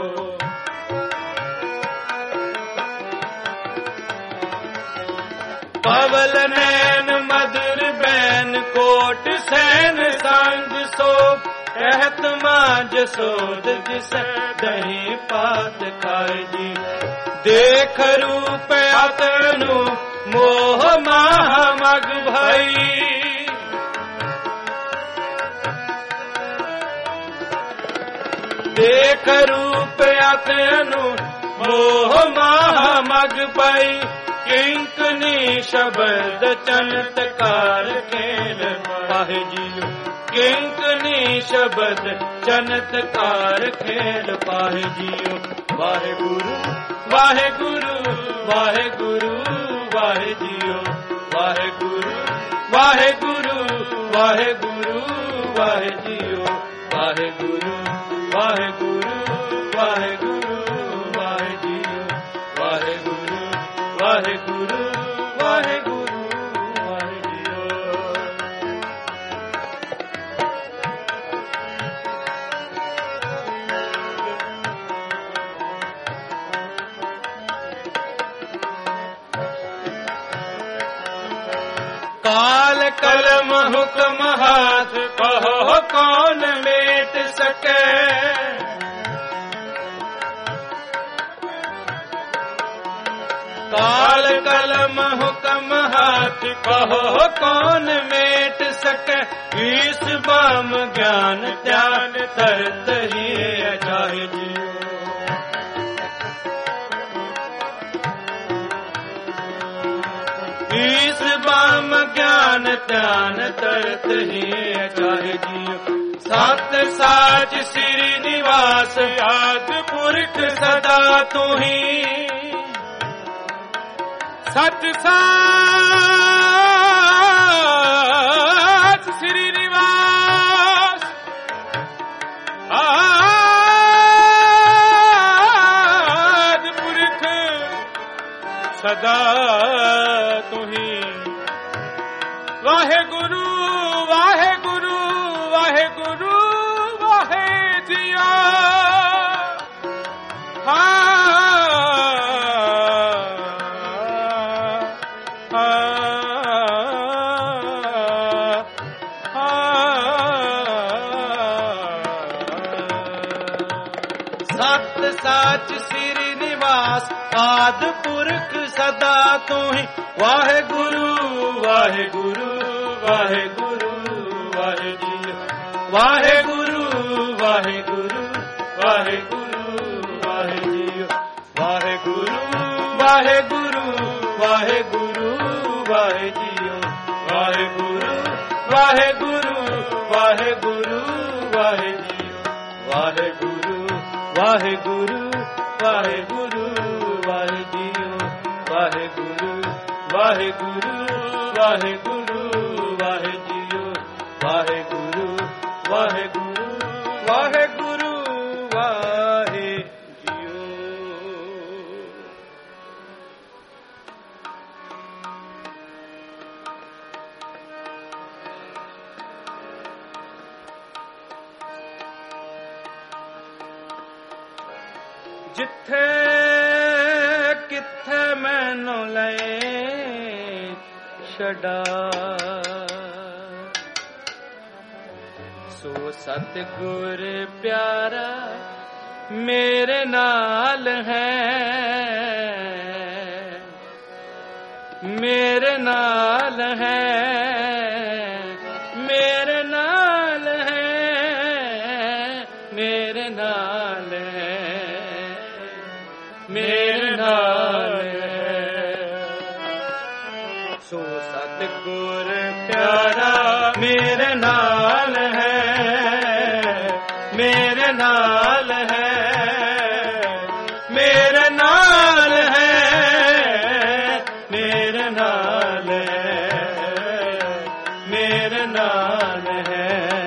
ਕਵਲ ਨੈਣ ਮਦਰ ਬੈਨ ਕੋਟ ਸੈਨ ਸੰਗ ਸੋ। ਕਹਿਤ ਮਾਂ ਜਸੋਦ ਜਿਸੈ ਦਹੀਂ ਪਾਤ ਖਾਏ ਜੀ। ਦੇਖ ਰੂਪ ਅਤਨੁ ਮੋਹ ਮਾਹ ਮਗ ਭਈ। ਦੇਖ ਰੂਪ ਅਤਨੁ ਮੋਹ ਮਾਹ ਮਗ ਭਈ। ਕਿੰਕਨੀ ਸ਼ਬਦ ਚਮਤਕਾਰ ਖੇਲ ਪਾਹੇ ਜੀਓ। ਕਿੰਕਨੀ ਸ਼ਬਦ ਚਮਤਕਾਰ ਖੇਲ ਪਾਹੇ ਜੀਓ। ਵਾਹਿਗੁਰੂ ਵਾਹਿਗੁਰੂ ਵਾਹਿਗੁਰੂ ਵਾਹਿ ਜੀਓ। ਵਾਹਿਗੁਰੂ ਵਾਹਿਗੁਰੂ ਵਾਹਿਗੁਰੂ ਵਾਹਿ ਜੀਓ। ਵਾਹਿਗੁਰੂ ਵਾਹਿਗੁਰੂ ਵਾਹਿਗੁਰੂ ਵਾਹਿ ਜੀਓ। ਵਾਹਿਗੁਰੂ ਵਾਹਿਗੁਰੂ ਵਾਹਿਗੁਰੂ ਵਾਹਿ ਜੀਓ। ਕਾਲ ਕਲਮ ਹੁਕਮ ਹਾਥ ਕਹੋ ਕੌਣ ਮੇਟ ਸਕੈ। ਕਾਲ ਕਲਮ ਹੁਕਮ ਹਾਥ ਕਹੋ ਕੌਣ ਮੇਟ ਸਕੈ। ਈਸ ਬਾਮ ਗਿਆਨ ਧਿਆਨ ਧਰਤ ਹੀ ਅਜਾਇ ਜੀਓ। ਈਸ ਬਾਮ ਗਿਆਨ ਧਿਆਨ ਤਰਤ ਹੀ ਅਜਾਇ ਜੀਓ। ਸਤ ਸਾਚ ਸ੍ਰੀ ਨਿਵਾਸ ਆਦ ਪੁਰਖ ਸਦਾ ਤੁਹੀ। ਸਤ ਸਾਚ ਸ੍ਰੀ ਨਿਵਾਸ ਆਦ ਪੁਰਖ ਸਦਾ ਤੁਹੀ। ਵਾਹਿਗੁਰੂ ਵਾਹਿਗੁਰੂ ਵਾਹਿਗੁਰੂ ਵਾਹਿ ਜੀਓ। ਹਾਂ ਸਤ ਸਾਚ ਸ੍ਰੀ ਨਿਵਾਸ ਆਦ ਪੁਰਖ ਸਦਾ ਤੁਹੀ। ਵਾਹਿਗੁਰੂ ਵਾਹਿਗੁਰੂ ਵਾਹਿਗੁਰੂ ਵਾਹਿਗੁਰੂ ਵਾਹਿਗੁਰੂ ਵਾਹਿਗੁਰੂ ਵਾਹਿ ਜੀਓ ਵਾਹਿਗੁਰੂ ਵਾਹਿਗੁਰੂ ਵਾਹਿਗੁਰੂ ਵਾਹਿ ਜੀਓ ਵਾਹਿਗੁਰੂ ਵਾਹਿਗੁਰੂ ਵਾਹਿਗੁਰੂ ਵਾਹਿ ਜੀਓ ਵਾਹਿਗੁਰੂ ਵਾਹਿਗੁਰੂ ਵਾਹਿਗੁਰੂ ਵਾਹਿ ਜੀਓ ਵਾਹਿਗੁਰੂ ਵਾਹਿਗੁਰੂ ਵਾਹਿਗੁਰੂ ਵਾਹਿ ਜੀਓ ਵਾਹਿਗੁਰੂ ਵਾਹਿਗੁਰੂ ਵਾਹਿਗੁਰੂ ਵਾਹਿ ਜੀਓ। ਜਿੱਥੇ ਕਿੱਥੇ ਮੈਨੂੰ ਲਏ ਛਡਾ ਸੋ ਸਤਿਗੁਰ ਪਿਆਰਾ ਮੇਰੇ ਨਾਲ ਹੈ ਮੇਰੇ ਨਾਲ ਹੈ ਮੇਰੇ ਨਾਲ ਹੈ ਮੇਰੇ ਨਾਲ ਹੈ ਮੇਰੇ ਨਾਲ ਹੈ ਸੋ ਸਤਿਗੁਰ ਪਿਆਰਾ ਮੇਰੇ ਨਾਲ ਹੈ ਮੇਰੇ ਨਾਲ ਹੈ ਮੇਰੇ ਨਾਲ ਹੈ ਮੇਰੇ ਨਾਲ ਹੈ ਮੇਰੇ ਨਾਲ ਹੈ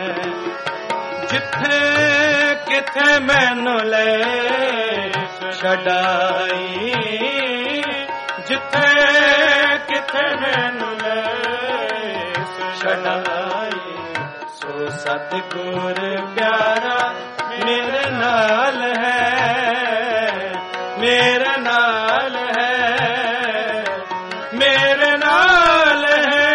ਜਿੱਥੇ ਕਿਥੇ ਮੈਨੂੰ ਲੈ ਛਡਾਈ ਜਿੱਥੇ ਕਿਥੇ ਮੈਨੂੰ ਲੈ ਛਡਾਈ ਸੋ ਸਤਿਗੁਰ ਪਿਆਰਾ ਮੇਰੇ ਨਾਲ ਹੈ ਮੇਰੇ ਨਾਲ ਹੈ ਮੇਰੇ ਨਾਲ ਹੈ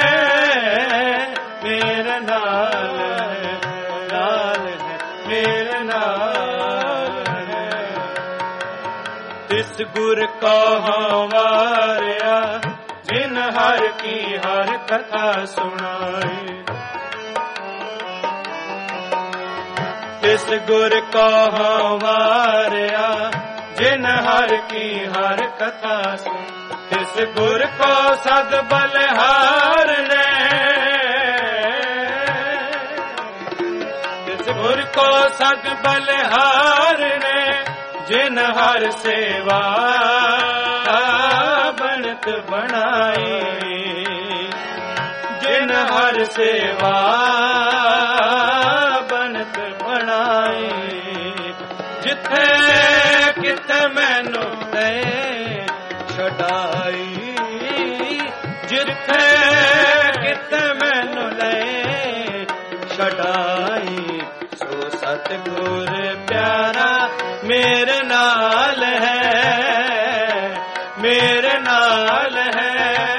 ਮੇਰੇ ਨਾਲ ਹੈ ਨਾਲ ਹੈ ਮੇਰੇ ਨਾਲ ਹੈ ਤਿਸ ਗੁਰ ਕਾ ਵਾਰਿਆ ਜਿਨ ਹਰ ਕੀ ਹਰ ਕਥਾ ਸੁਣਾਈ ਤਿਸ ਗੁਰ ਕਾ ਵਾਰਿਆ ਜਿਨ ਹਰ ਕੀ ਹਰ ਕਥਾ ਸੁਣ ਤਿਸ ਗੁਰ ਕੋ ਸਦ ਬਲਿਹਾਰ ਨੇ ਤਿਸ ਗੁਰ ਕੋ ਸਦ ਬਲਿਹਾਰ ਨੇ ਜਿਨ ਹਰ ਸੇਵਾ ਬਣਤ ਬਣਾਈ ਜਿਨ ਹਰ ਸੇਵਾ ਬਣਤ ਬਣਾਈ ਜਿੱਥੇ ਕਿਤੇ ਮੈਨੂੰ ਲੈ ਛਡਾਈ ਜਿੱਥੇ ਕਿਤੇ ਮੈਨੂੰ ਲੈ ਛਡਾਈ ਸੋ ਸਤਿਗੁਰ ਪਿਆਰਾ ਮੇਰੇ ਨਾਲ ਹੈ ਮੇਰੇ ਨਾਲ ਹੈ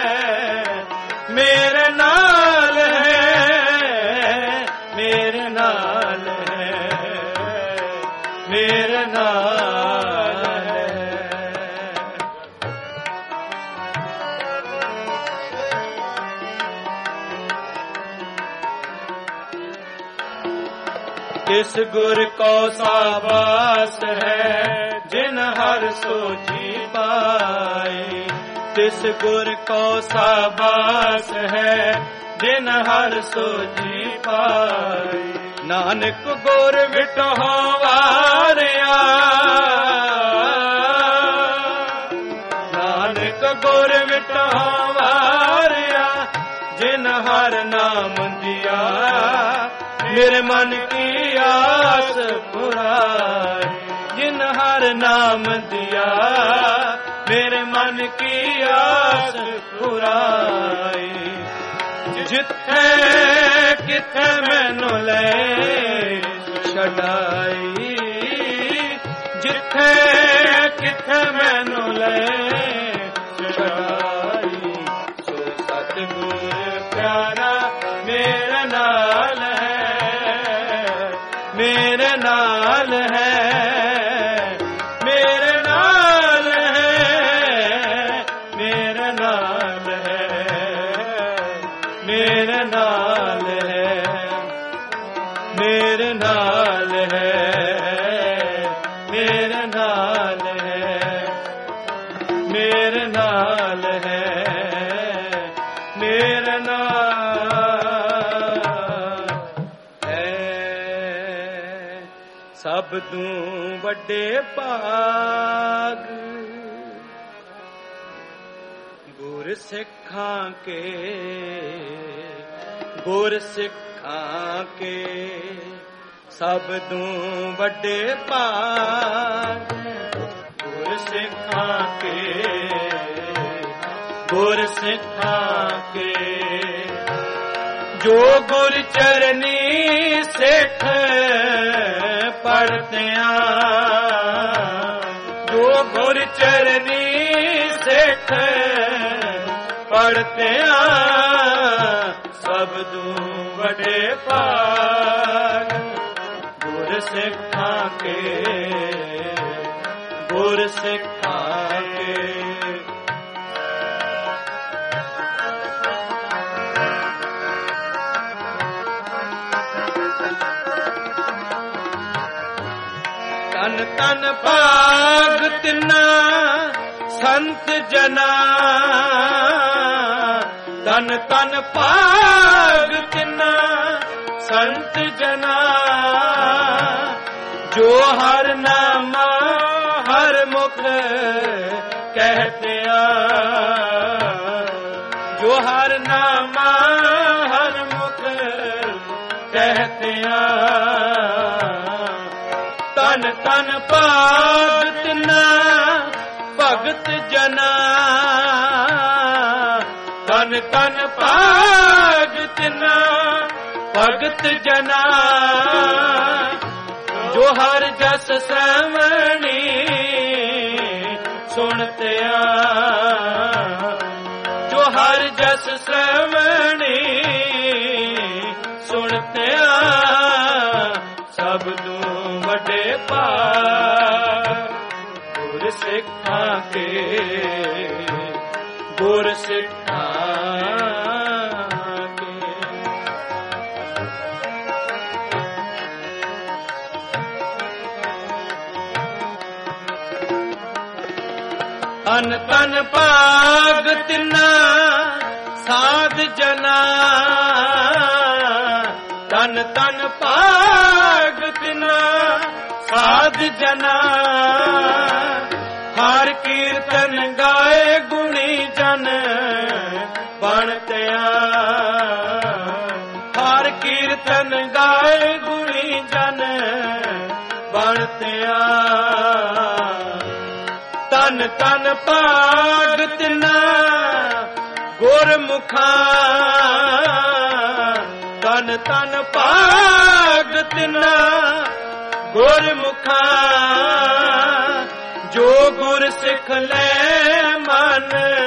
ਮੇਰੇ ਨਾਲ ਹੈ ਮੇਰੇ ਨਾਲ ਹੈ ਮੇਰੇ ਨਾਲ ਹੈ किस गुर को साबास है जिन हर सोची पाए तिस गुर को साबास है जिन हर सोची पाए नानक गुर विटो वारिया नानक गुर विटो वारिया जिन हर नाम दिया मेरे मन की आस पुराई जिन हर नाम दिया मेरे मन की आस पुराई जिथे किथे मैनू ले छड़ाई जिथे किथे मैनू ले छड़ाई सो सतगुर प्यारा मेरे नाल है मेरे नाल है मेरे नाल है मेरे नाल है मेरे नाल है मेरे ਤੇਰਾ ਹੈ, ਸਭ ਤੋਂ ਵੱਡੇ ਭਾਗ ਗੁਰ ਸਿੱਖਾਂ ਕੇ, ਗੁਰ ਸਿੱਖਾਂ ਕੇ ਸਭ ਤੋਂ ਵੱਡੇ ਭਾਗ ਗੁਰ ਸਿੱਖਾਂ ਕੇ, ਗੁਰ ਸਿੱਖਾਂ ਕੇ ਜੋ ਗੁਰ ਚਰਨੀ ਸਿੱਖ ਪੜ੍ਹਦਿਆਂ, ਜੋ ਗੁਰ ਚਰਨੀ ਸਿੱਖ ਪੜ੍ਹਦਿਆਂ ਸਭ ਤੋਂ ਵੱਡੇ ਭਾਗ ਗੁਰ ਸਿੱਖਾਂ ਕੇ, ਗੁਰ ਸਿੱਖਾਂ ਕੇ ਤਨ ਤਨ ਭਾਗ ਤਿਨਾ ਸੰਤ ਜਨਾ, ਤਨ ਤਨ ਭਾਗ ਤਿਨਾ ਸੰਤ ਜਨਾ ਜੋ ਹਰ ਨਾਮਾ ਹਰ ਮੁਖ ਕਹਿਤਿਆ, ਜੋ ਹਰ ਨਾਮਾ ਹਰ ਮੁਖ ਕਹਿਤਿਆ ਤਨ ਤਨ ਭਾਗ ਤਿਨਾ ਭਗਤ ਜਨਾ, ਤਨ ਤਨ ਭਾਗ ਤਿਨਾ ਭਗਤ ਜਨਾ ਜੋ ਹਰ ਜਸ ਸ੍ਰਵਣੀ ਸੁਣਤਿਆ, ਜੋ ਹਰ ਜਸ ਸ੍ਰਵਣੀ ਸੁਣਤਿਆ ਸਭ ਤੋਂ ਵੱਡੇ ਭਾਗ ਗੁਰ ਸਿੱਖਾਂ ਕੇ, ਗੁਰ ਸਿੱਖਾਂ ਕੇ ਤਨ ਤਨ ਭਾਗ ਤਿਨਾ ਸਾਧ ਜਨਾ, ਤਨ ਤਨ ਭਾਗ ਤਿਨਾ ਸਾਧ ਜਨਾ ਹਰ ਕੀਰਤਨ ਗਾਏ ਗੁਣੀ ਜਨ ਬਣਤਿਆ, ਹਰ ਕੀਰਤਨ ਗਾਏ ਗੁਣੀ ਜਨ ਬਣਤਿਆ ਤਨ ਤਨ ਭਾਗ ਤਿਨਾ ਗੁਰਮੁਖਾਂ, ਤਨ ਤਨ ਭਾਗ ਤਿਨਾ ਗੁਰਮੁਖਾਂ ਜੋ ਗੁਰ ਸਿੱਖ ਲੈ ਮਨ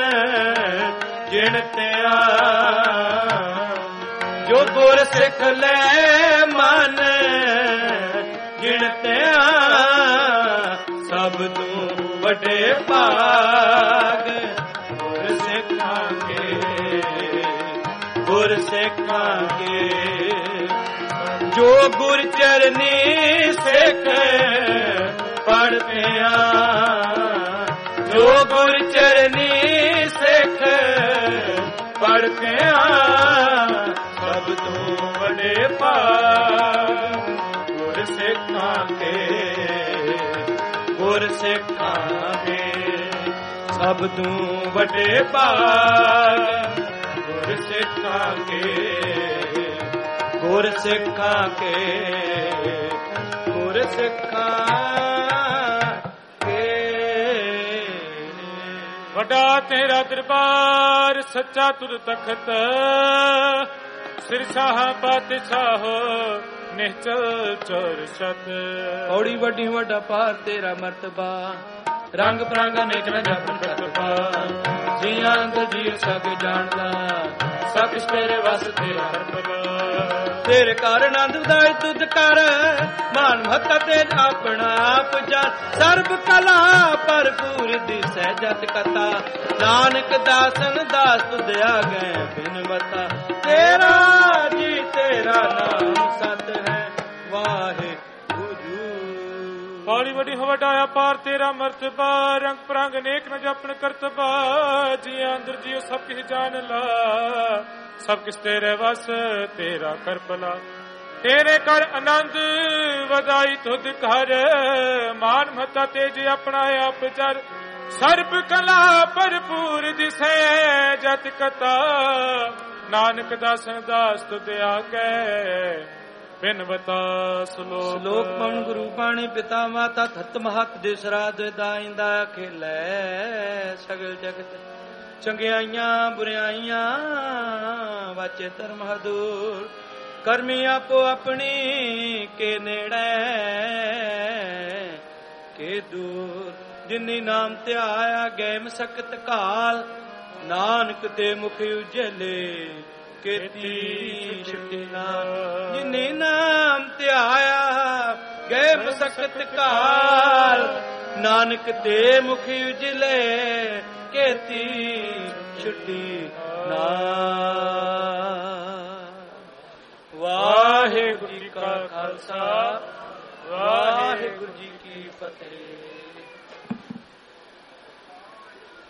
ਜਿਣਤਿਆ, ਜੋ ਗੁਰ ਸਿੱਖ ਲੈ ਮਨ ਜਿਣਤਿਆ ਸਭ ਤੋਂ ਵੱਡੇ ਭਾਗ ਗੁਰ ਸਿੱਖਾਂ ਕੇ, ਗੁਰ ਸਿੱਖਾਂ ਕੇ ਜੋ ਗੁਰ ਚਰਨੀ ਸਿੱਖ ਪੜ੍ਹਦਿਆਂ, ਜੋ ਗੁਰ ਚਰਨੀ ਸਿੱਖ ਪੜ੍ਹਦਿਆਂ ਸਭ ਤੋਂ ਵੱਡੇ ਭਾਗ ਗੁਰ ਸਿੱਖਾਂ ਕੇ, ਗੁਰ ਸਿੱਖਾਂ ਕੇ ਸਭ ਤੋਂ ਵੱਡੇ ਭਾਗ ਗੁਰ ਸਿੱਖਾਂ ਕੇ, ਗੁਰ ਸਿੱਖਾਂ ਕੇ, ਗੁਰ ਸਿੱਖਾਂ ਕੇ। ਵੱਡਾ ਤੇਰਾ ਦਰਬਾਰ ਸੱਚਾ ਤੁਰ ਤਖਤ, ਸਿਰਸਾਹ ਪਾਤਸ਼ਾਹੋ ਨਿਹਚਲ ਚੋਰ ਸਤ। ਔੜੀ ਵੱਡੀ ਵੱਡਾ ਪਾਰ ਤੇਰਾ ਮਰਤਬਾ, ਰੰਗ ਬਰੰਗ ਅਨੇਕ ਨ ਜਪਨ ਕਰਤਬਾ। ਜੀਆਂ ਅੰਦਰ ਜੀ ਸਭ ਜਾਣਦਾ, ਸਭ ਤੇਰੇ ਵਸ ਤੇਰਾ ਹਰਪਲਾ। ਤੇਰੇ ਘਰ ਆਨੰਦ ਉਦਾਈ ਤੁਧ ਕਰ, ਮਾਨ ਮਹੱਤਾ ਤੇ ਆਪਣਾ ਆਪ ਜਾਣ। ਸਰਬ ਕਲਾ ਭਰਪੂਰ ਦਿਸੈ ਜਤ ਕਥਾ, ਨਾਨਕ ਦਾਸਨ ਦਾਸ ਤੁਧ ਆਗੈ ਬਿਨ ਬਤਾ। ਤੇਰਾ ਜੀ ਤੇਰਾ ਨਾਮ ਸਤ ਹੈ ਵਾਹਿਗੁਰੂ। ਬਾਲੀ ਵੱਡੀ ਵੱਡਾਇਆ ਪਾਰ ਤੇਰਾ ਮਰਤਬਾ, ਰੰਗ ਪ੍ਰੰਗ ਅਨੇਕ ਨ ਜਪਨ ਕਰਤਬਾ। ਜੀਆਂ ਅੰਦਰ ਜੀਓ ਸਭ ਕਿਛ ਜਾਣ ਲਾ, ਸਭ ਕਿਸ ਤੇਰੇ ਵਸ ਤੇਰਾ ਕਰ ਭਲਾ। ਤੇਰੇ ਕਰ ਆਨੰਦ ਵਧਾਈ ਤੁਧ ਘਰ, ਮਾਨ ਮਤਾ ਤੇਜ ਆਪਣਾ ਆਪ ਚਰ। ਸਰਬ ਕਲਾ ਭਰਪੂਰ ਦਿਸੈ ਜਤ ਕਥਾ, ਨਾਨਕ ਦਾਸਨ ਦਾਸ ਤੁਧ ਆਗੇ ਬਿਨ ਬਤਾ ਸਲੋਕ। ਸ਼ਲੋਕ ਪਵਨ ਗੁਰੂ ਬਾਣੀ ਪਿਤਾ ਮਾਤਾ ਥਤ ਮਹਤ ਦੇ ਸਰਾਧ ਦਾਇਂਦਾ ਖੇਲੇ ਸਗਲ ਜਗਤ। ਚੰਗਿਆਈਆਂ ਬੁਰਿਆਈਆਂ ਵਾਚੇ ਧਰਮ ਹਦੂਰ, ਕਰਮੀ ਆਪੋ ਆਪਣੀ ਕੇ ਨੇੜੇ ਕੇ ਦੂਰ। ਜਿਨੀ ਨਾਮ ਧਿਆਇਆ ਗਏ ਮਸਕਤ ਕਾਲ, ਨਾਨਕ ਤੇ ਮੁਖ ਉਜਲੇ ਕੀਤੀ ਛੁੱਟੀ ਨਾਲ। ਜਿਨੀ ਨਾਮ ਧਿਆਇਆ ਗਏ ਮਸਕਤ ਕਾਲ, ਨਾਨਕ ਤੇ ਮੁਖ ਉਜਲੇ ਕੀਤੀ ਛੁੱਟੀ ਨਾਲ। ਵਾਹਿਗੁਰੂ ਜੀ ਕਾ ਖਾਲਸਾ, ਵਾਹਿਗੁਰੂ ਜੀ ਕੀ ਫਤਿਹ।